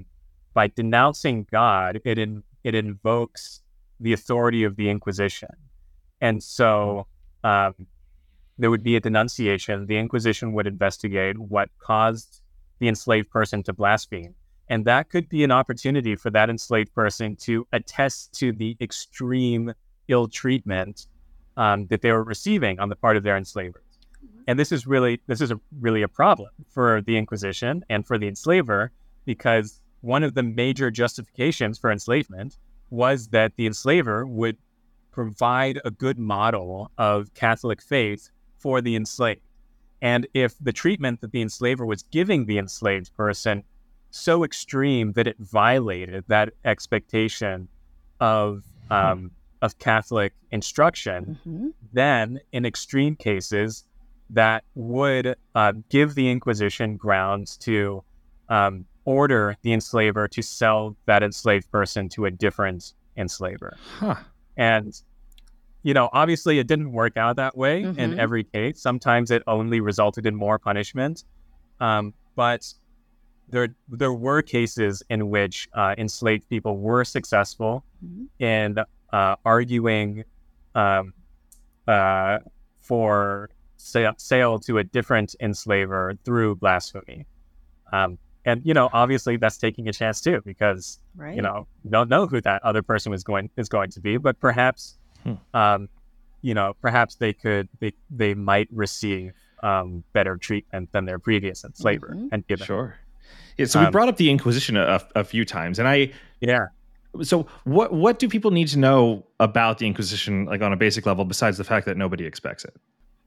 by denouncing God, it in, it invokes the authority of the Inquisition. And so um, there would be a denunciation. The Inquisition would investigate what caused the enslaved person to blaspheme. And that could be an opportunity for that enslaved person to attest to the extreme ill treatment um, that they were receiving on the part of their enslavers. And this is really this is a, really a problem for the Inquisition and for the enslaver, because one of the major justifications for enslavement was that the enslaver would provide a good model of Catholic faith for the enslaved. And if the treatment that the enslaver was giving the enslaved person so extreme that it violated that expectation of um, of Catholic instruction, mm-hmm. then in extreme cases, that would uh, give the Inquisition grounds to um, order the enslaver to sell that enslaved person to a different enslaver. Huh. And, you know, obviously it didn't work out that way mm-hmm. in every case. Sometimes it only resulted in more punishment. Um, but there there were cases in which uh, enslaved people were successful mm-hmm. in uh, arguing um, uh, for sale, sale to a different enslaver through blasphemy. Um, and, you know, obviously that's taking a chance too, because, right. you know, you don't know who that other person was going is going to be, but perhaps, hmm. um, you know, perhaps they could, they, they might receive um, better treatment than their previous enslaver. Mm-hmm. And given. Sure. Yeah, so we um, brought up the Inquisition a, a few times, and I, yeah. So what what do people need to know about the Inquisition, like on a basic level, besides the fact that nobody expects it?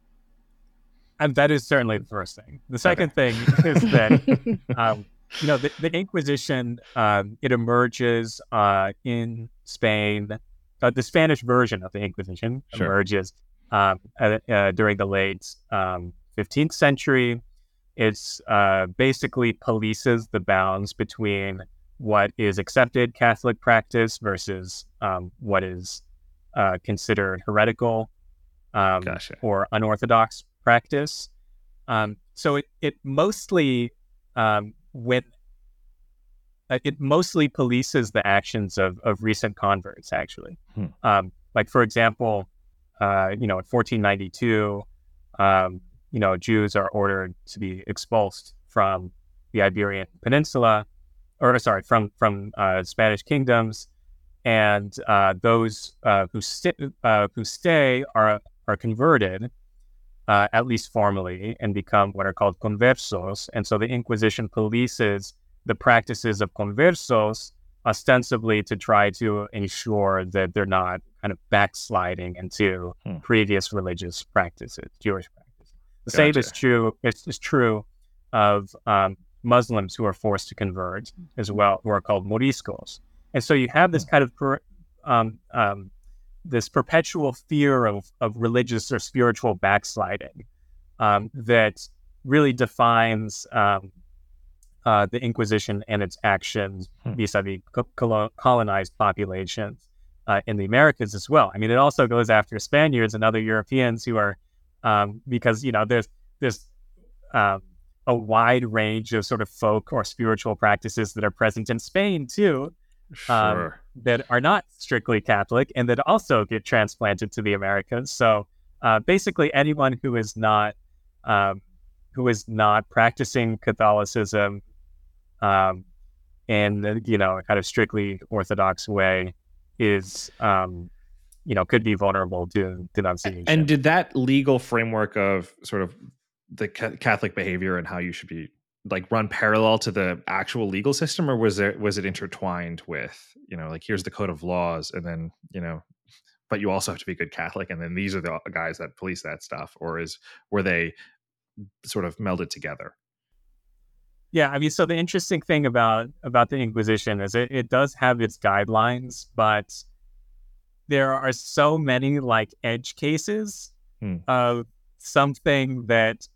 And that is certainly the first thing. The second okay. thing is that, um, you know, the, the Inquisition, um, it emerges uh, in Spain. Uh, the Spanish version of the Inquisition sure. emerges um, uh, uh, during the late um, fifteenth century. It's uh, basically polices the bounds between what is accepted Catholic practice versus um, what is uh, considered heretical um, gotcha. or unorthodox practice. Um, so it it mostly um, when uh, it mostly polices the actions of of recent converts. Actually, hmm. um, like for example, uh, you know, in fourteen ninety-two. Um, you know, Jews are ordered to be expulsed from the Iberian Peninsula, or sorry, from from uh, Spanish kingdoms, and uh, those uh, who st- uh, who stay are are converted, uh, at least formally, and become what are called conversos. And so the Inquisition polices the practices of conversos, ostensibly to try to ensure that they're not kind of backsliding into hmm. previous religious practices, Jewish practices. The gotcha. same is true. It's, it's true of um, Muslims who are forced to convert as well, who are called moriscos. And so you have this kind of per, um, um, this perpetual fear of of religious or spiritual backsliding um, that really defines um, uh, the Inquisition and its actions hmm. vis-a-vis co- colonized populations uh, in the Americas as well. I mean, it also goes after Spaniards and other Europeans who are Um, because, you know, there's there's um, a wide range of sort of folk or spiritual practices that are present in Spain, too, um, sure. that are not strictly Catholic and that also get transplanted to the Americas. So uh, basically anyone who is not um, who is not practicing Catholicism um, in, you know, a kind of strictly Orthodox way is... Um, you know, could be vulnerable to denunciation. And did that legal framework of sort of the Catholic behavior and how you should be like run parallel to the actual legal system, or was there was it intertwined with, you know, like here's the code of laws, and then, you know, but you also have to be a good Catholic, and then these are the guys that police that stuff, or is were they sort of melded together? Yeah, I mean, so the interesting thing about about the Inquisition is it, it does have its guidelines, but there are so many like edge cases hmm. of something that,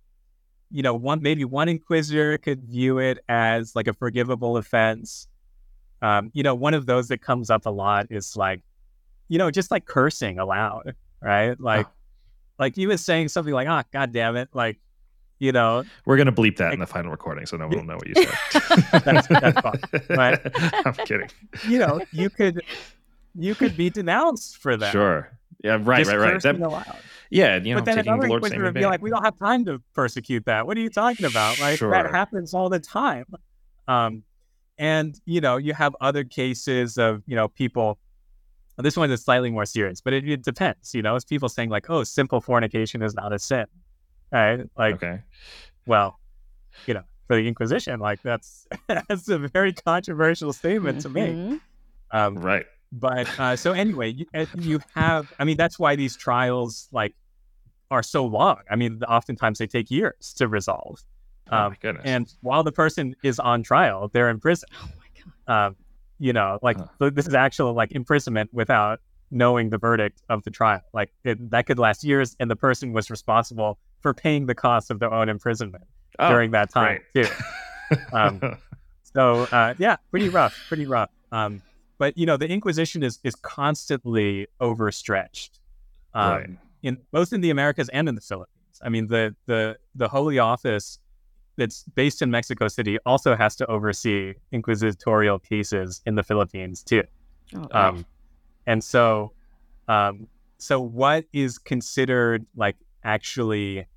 you know, one maybe one inquisitor could view it as like a forgivable offense. Um, you know, one of those that comes up a lot is like, you know, just like cursing aloud, right? Like, oh. like he was saying something like, "Ah, oh, God damn it!" Like, you know, we're gonna bleep that in the final recording, so no one will know what you said. that's, that's fine. But I'm kidding. You know, you could you could be denounced for that. Sure. Yeah. Right. Just right. Right. cursing That, aloud. yeah. You know, but then taking another the Lord's Inquisitor name in would be vain. like, we don't have time to persecute that. What are you talking about? Like Sure. that happens all the time. Um, and you know, you have other cases of you know people. This one is slightly more serious, but it, it depends. You know, it's people saying like, "Oh, simple fornication is not a sin," right? Like, okay. Well, you know, for the Inquisition, like that's that's a very controversial statement to make. Mm-hmm. Um, right. But uh, so anyway, you, you have. I mean, that's why these trials like are so long. I mean, oftentimes they take years to resolve. Oh Um, my goodness. and while the person is on trial, they're in prison. Oh my God. Um, you know, like Huh. so this is actual like imprisonment without knowing the verdict of the trial. Like it, that could last years, and the person was responsible for paying the cost of their own imprisonment Oh, during that time great. too. Um, so uh, yeah, pretty rough, pretty rough. Um, but you know, the Inquisition is is constantly overstretched, um, Right. in both in the Americas and in the Philippines. I mean, the the the Holy Office that's based in Mexico City also has to oversee inquisitorial cases in the Philippines too. Oh, Um, and so, um, so what is considered like actually,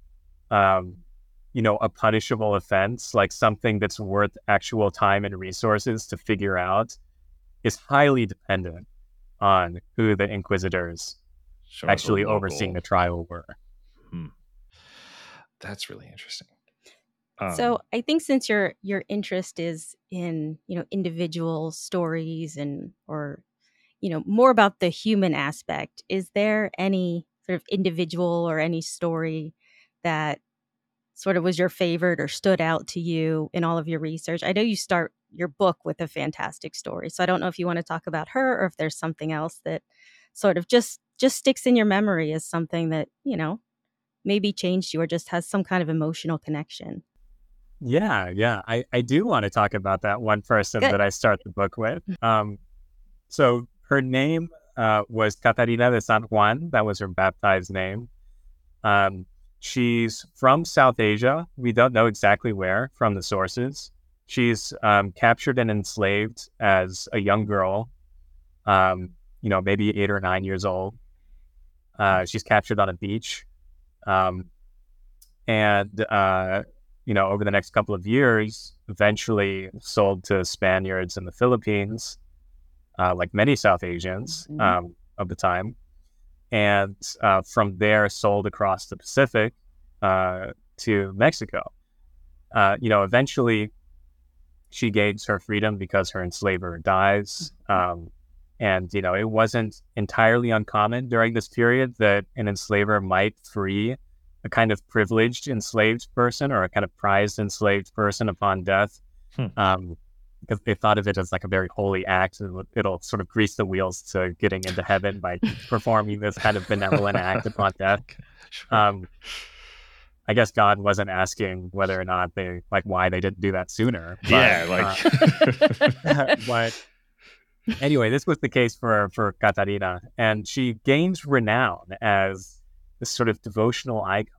um, you know, a punishable offense, like something that's worth actual time and resources to figure out, is highly dependent on who the inquisitors Sure, actually the local- overseeing the trial were. Hmm. That's really interesting. Um, So I think since your your interest is in, you know, individual stories and or, you know, more about the human aspect, is there any sort of individual or any story that sort of was your favorite or stood out to you in all of your research? I know you start your book with a fantastic story, so I don't know if you want to talk about her or if there's something else that sort of just just sticks in your memory as something that, you know, maybe changed you or just has some kind of emotional connection. Yeah, yeah. I, I do want to talk about that one person Good. that I start the book with. Um, so her name uh, was Catarina de San Juan. That was her baptized name. Um, she's from South Asia. We don't know exactly where from the sources. She's um, captured and enslaved as a young girl, um, you know, maybe eight or nine years old. Uh, she's captured on a beach. Um, and, uh, you know, over the next couple of years, eventually sold to Spaniards in the Philippines, uh, like many South Asians Mhm. um, of the time. And uh, from there, sold across the Pacific uh, to Mexico. Uh, you know, eventually, she gains her freedom because her enslaver dies. Um, and, you know, it wasn't entirely uncommon during this period that an enslaver might free a kind of privileged enslaved person or a kind of prized enslaved person upon death. Hmm. Um, because they thought of it as like a very holy act. And it'll sort of grease the wheels to getting into heaven by performing this kind of benevolent act upon death. Sure. Um, I guess God wasn't asking whether or not they, like, why they didn't do that sooner. But, yeah, like uh, but anyway, this was the case for, for Catarina, and she gains renown as this sort of devotional icon,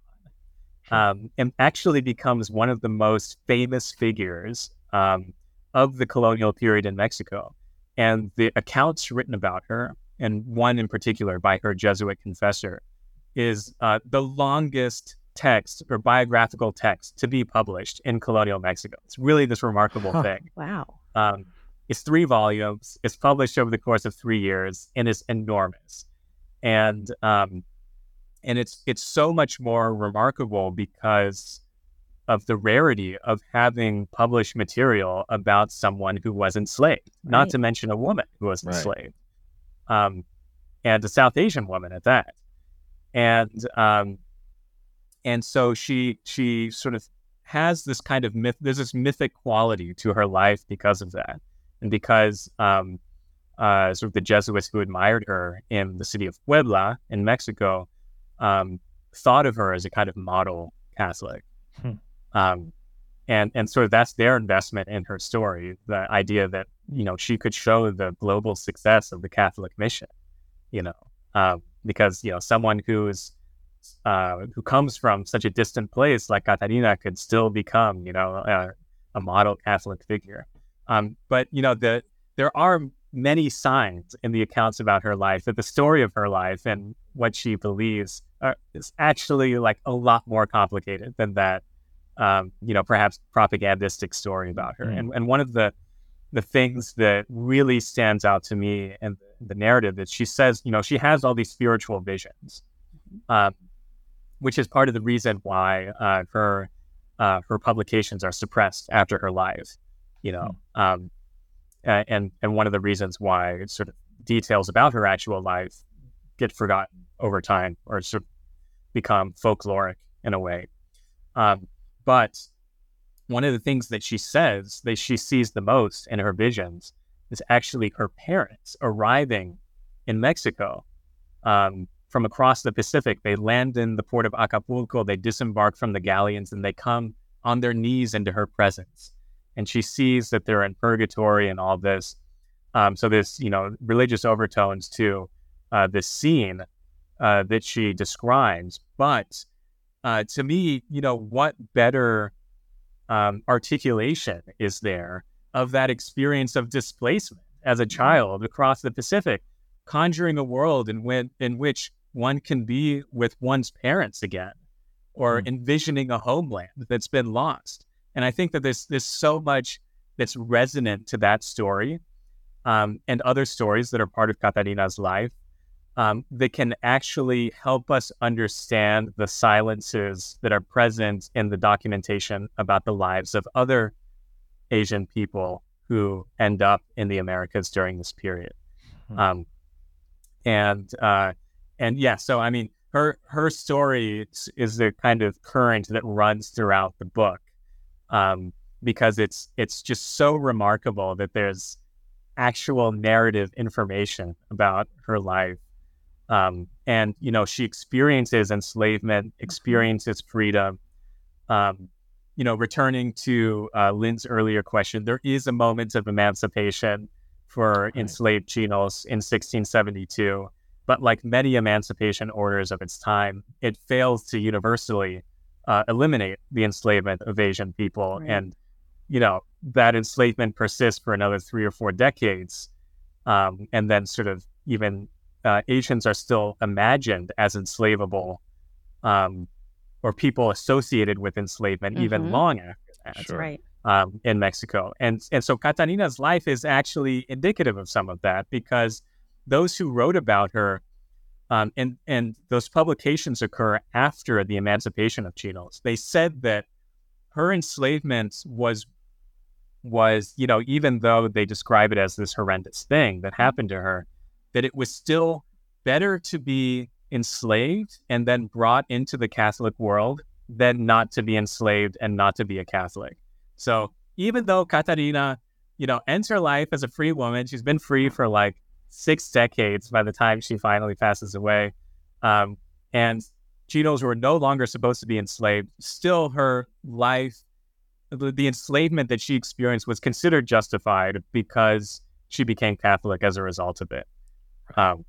um, and actually becomes one of the most famous figures um, of the colonial period in Mexico. And the accounts written about her, and one in particular by her Jesuit confessor, is uh, the longest text or biographical text to be published in colonial Mexico. It's really this remarkable Huh. thing. Wow. Um, it's three volumes. It's published over the course of three years, and it's enormous. And um, and it's it's so much more remarkable because of the rarity of having published material about someone who was enslaved, not Right. to mention a woman who was Right. enslaved, um, and a South Asian woman at that. And um, and so she she sort of has this kind of myth. There's this mythic quality to her life because of that, and because um, uh, sort of the Jesuits who admired her in the city of Puebla in Mexico um, thought of her as a kind of model Catholic. Hmm. Um, and and sort of that's their investment in her story, the idea that, you know, she could show the global success of the Catholic mission, you know, um, because, you know, someone who's uh, who comes from such a distant place like Catarina could still become, you know, a, a model Catholic figure. Um, but, you know, the there are many signs in the accounts about her life that the story of her life and what she believes are, is actually like a lot more complicated than that, um, you know, perhaps propagandistic story about her. Mm. And and one of the the things that really stands out to me in the narrative is she says, you know, she has all these spiritual visions, um, which is part of the reason why uh, her uh, her publications are suppressed after her life, you know. Mm. Um, And and one of the reasons why sort of details about her actual life get forgotten over time or sort of become folkloric in a way. Um, but one of the things that she says that she sees the most in her visions is actually her parents arriving in Mexico um, from across the Pacific. They land in the port of Acapulco, they disembark from the galleons, and they come on their knees into her presence. And she sees that they're in purgatory and all this. Um, so there's, you know, religious overtones to uh, this scene uh, that she describes. But uh, to me, you know, what better um, articulation is there of that experience of displacement as a child across the Pacific, conjuring a world in, when, in which one can be with one's parents again, or mm. envisioning a homeland that's been lost. And I think that there's, there's so much that's resonant to that story um, and other stories that are part of Catarina's life um, that can actually help us understand the silences that are present in the documentation about the lives of other Asian people who end up in the Americas during this period. Mm-hmm. Um, and, uh, and yeah, so I mean, her, her story is, is the kind of current that runs throughout the book. Um, because it's it's just so remarkable that there's actual narrative information about her life. Um, and, you know, she experiences enslavement, experiences freedom. Um, you know, returning to uh, Lynn's earlier question, there is a moment of emancipation for right. enslaved Chinos in sixteen seventy-two. But like many emancipation orders of its time, it fails to universally Uh, eliminate the enslavement of Asian people. Right. And, you know, that enslavement persists for another three or four decades. Um, and then sort of even uh, Asians are still imagined as enslavable um, or people associated with enslavement mm-hmm. even long after that. Sure. Right. Um, in Mexico. And, and so Catarina's life is actually indicative of some of that, because those who wrote about her Um, and, and those publications occur after the emancipation of Chinos. They said that her enslavement was, was, you know, even though they describe it as this horrendous thing that happened to her, that it was still better to be enslaved and then brought into the Catholic world than not to be enslaved and not to be a Catholic. So even though Catarina, you know, ends her life as a free woman, she's been free for like six decades by the time she finally passes away. Um, and Chinos were no longer supposed to be enslaved. Still, her life, the, the enslavement that she experienced was considered justified because she became Catholic as a result of it. Um,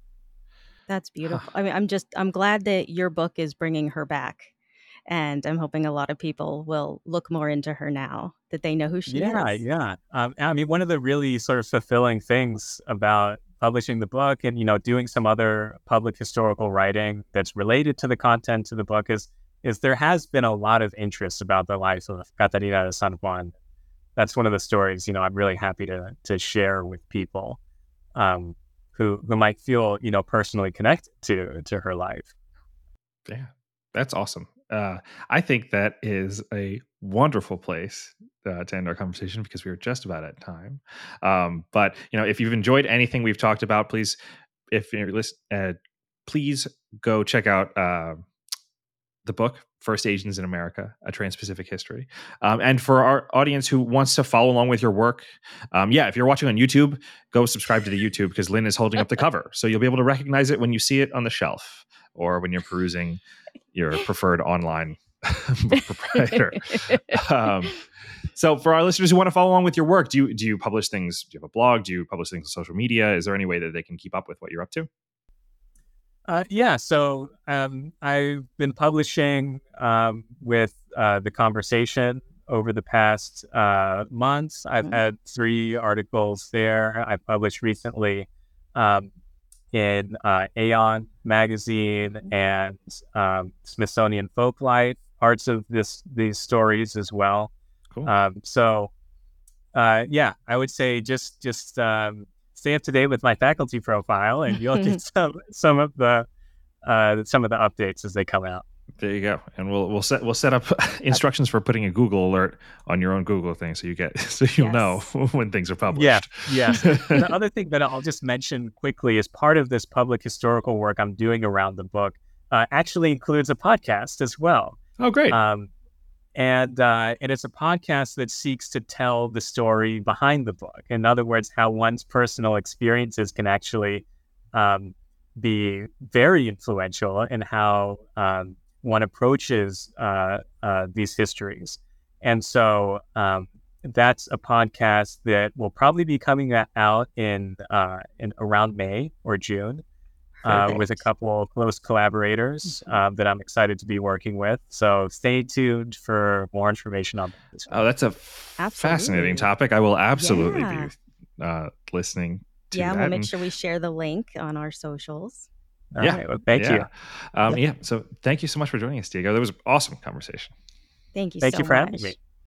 That's beautiful. I mean, I'm just, I'm glad that your book is bringing her back. And I'm hoping a lot of people will look more into her now that they know who she yeah, is. Yeah, yeah. Um, I mean, one of the really sort of fulfilling things about publishing the book and, you know, doing some other public historical writing that's related to the content of the book is, is there has been a lot of interest about the life of Catarina de San Juan. That's one of the stories, you know, I'm really happy to to share with people um, who who might feel, you know, personally connected to to her life. Yeah, that's awesome. Uh, I think that is a wonderful place uh, to end our conversation, because we are just about at time. Um, but, you know, if you've enjoyed anything we've talked about, please, if you're listening, uh, please go check out uh, the book, First Asians in America, A Trans-Pacific History. Um, and for our audience who wants to follow along with your work, um, yeah, if you're watching on YouTube, go subscribe to the YouTube, because Lynn is holding up the cover. So you'll be able to recognize it when you see it on the shelf or when you're perusing your preferred online book proprietor. um, so for our listeners who want to follow along with your work, do you, do you publish things? Do you have a blog? Do you publish things on social media? Is there any way that they can keep up with what you're up to? Uh, yeah, so um, I've been publishing um, with uh, The Conversation over the past uh, months. I've mm-hmm. had three articles there. I published recently um, in uh, Aeon magazine and um, Smithsonian Folklife, parts of this these stories as well. Cool. Um, so, uh, yeah, I would say just just um, stay up to date with my faculty profile, and you'll get some some of the uh, some of the updates as they come out. There you go, and we'll we'll set we'll set up instructions for putting a Google alert on your own Google thing, so you get so you'll yes. know when things are published. Yeah, yes. The other thing that I'll just mention quickly is part of this public historical work I'm doing around the book uh, actually includes a podcast as well. Oh, great! Um, and uh, and it's a podcast that seeks to tell the story behind the book. In other words, how one's personal experiences can actually um, be very influential in how um, one approaches uh, uh, these histories. And so um, that's a podcast that will probably be coming out in uh, in around May or June uh, with a couple close collaborators uh, that I'm excited to be working with. So stay tuned for more information on this. Oh, that's a f- fascinating topic. I will absolutely yeah. be uh, listening to yeah, that. we'll make and... sure we share the link on our socials. All yeah. right, well, thank yeah. you. Um, yeah. So thank you so much for joining us, Diego. That was an awesome conversation. Thank you thank so you for much. having me.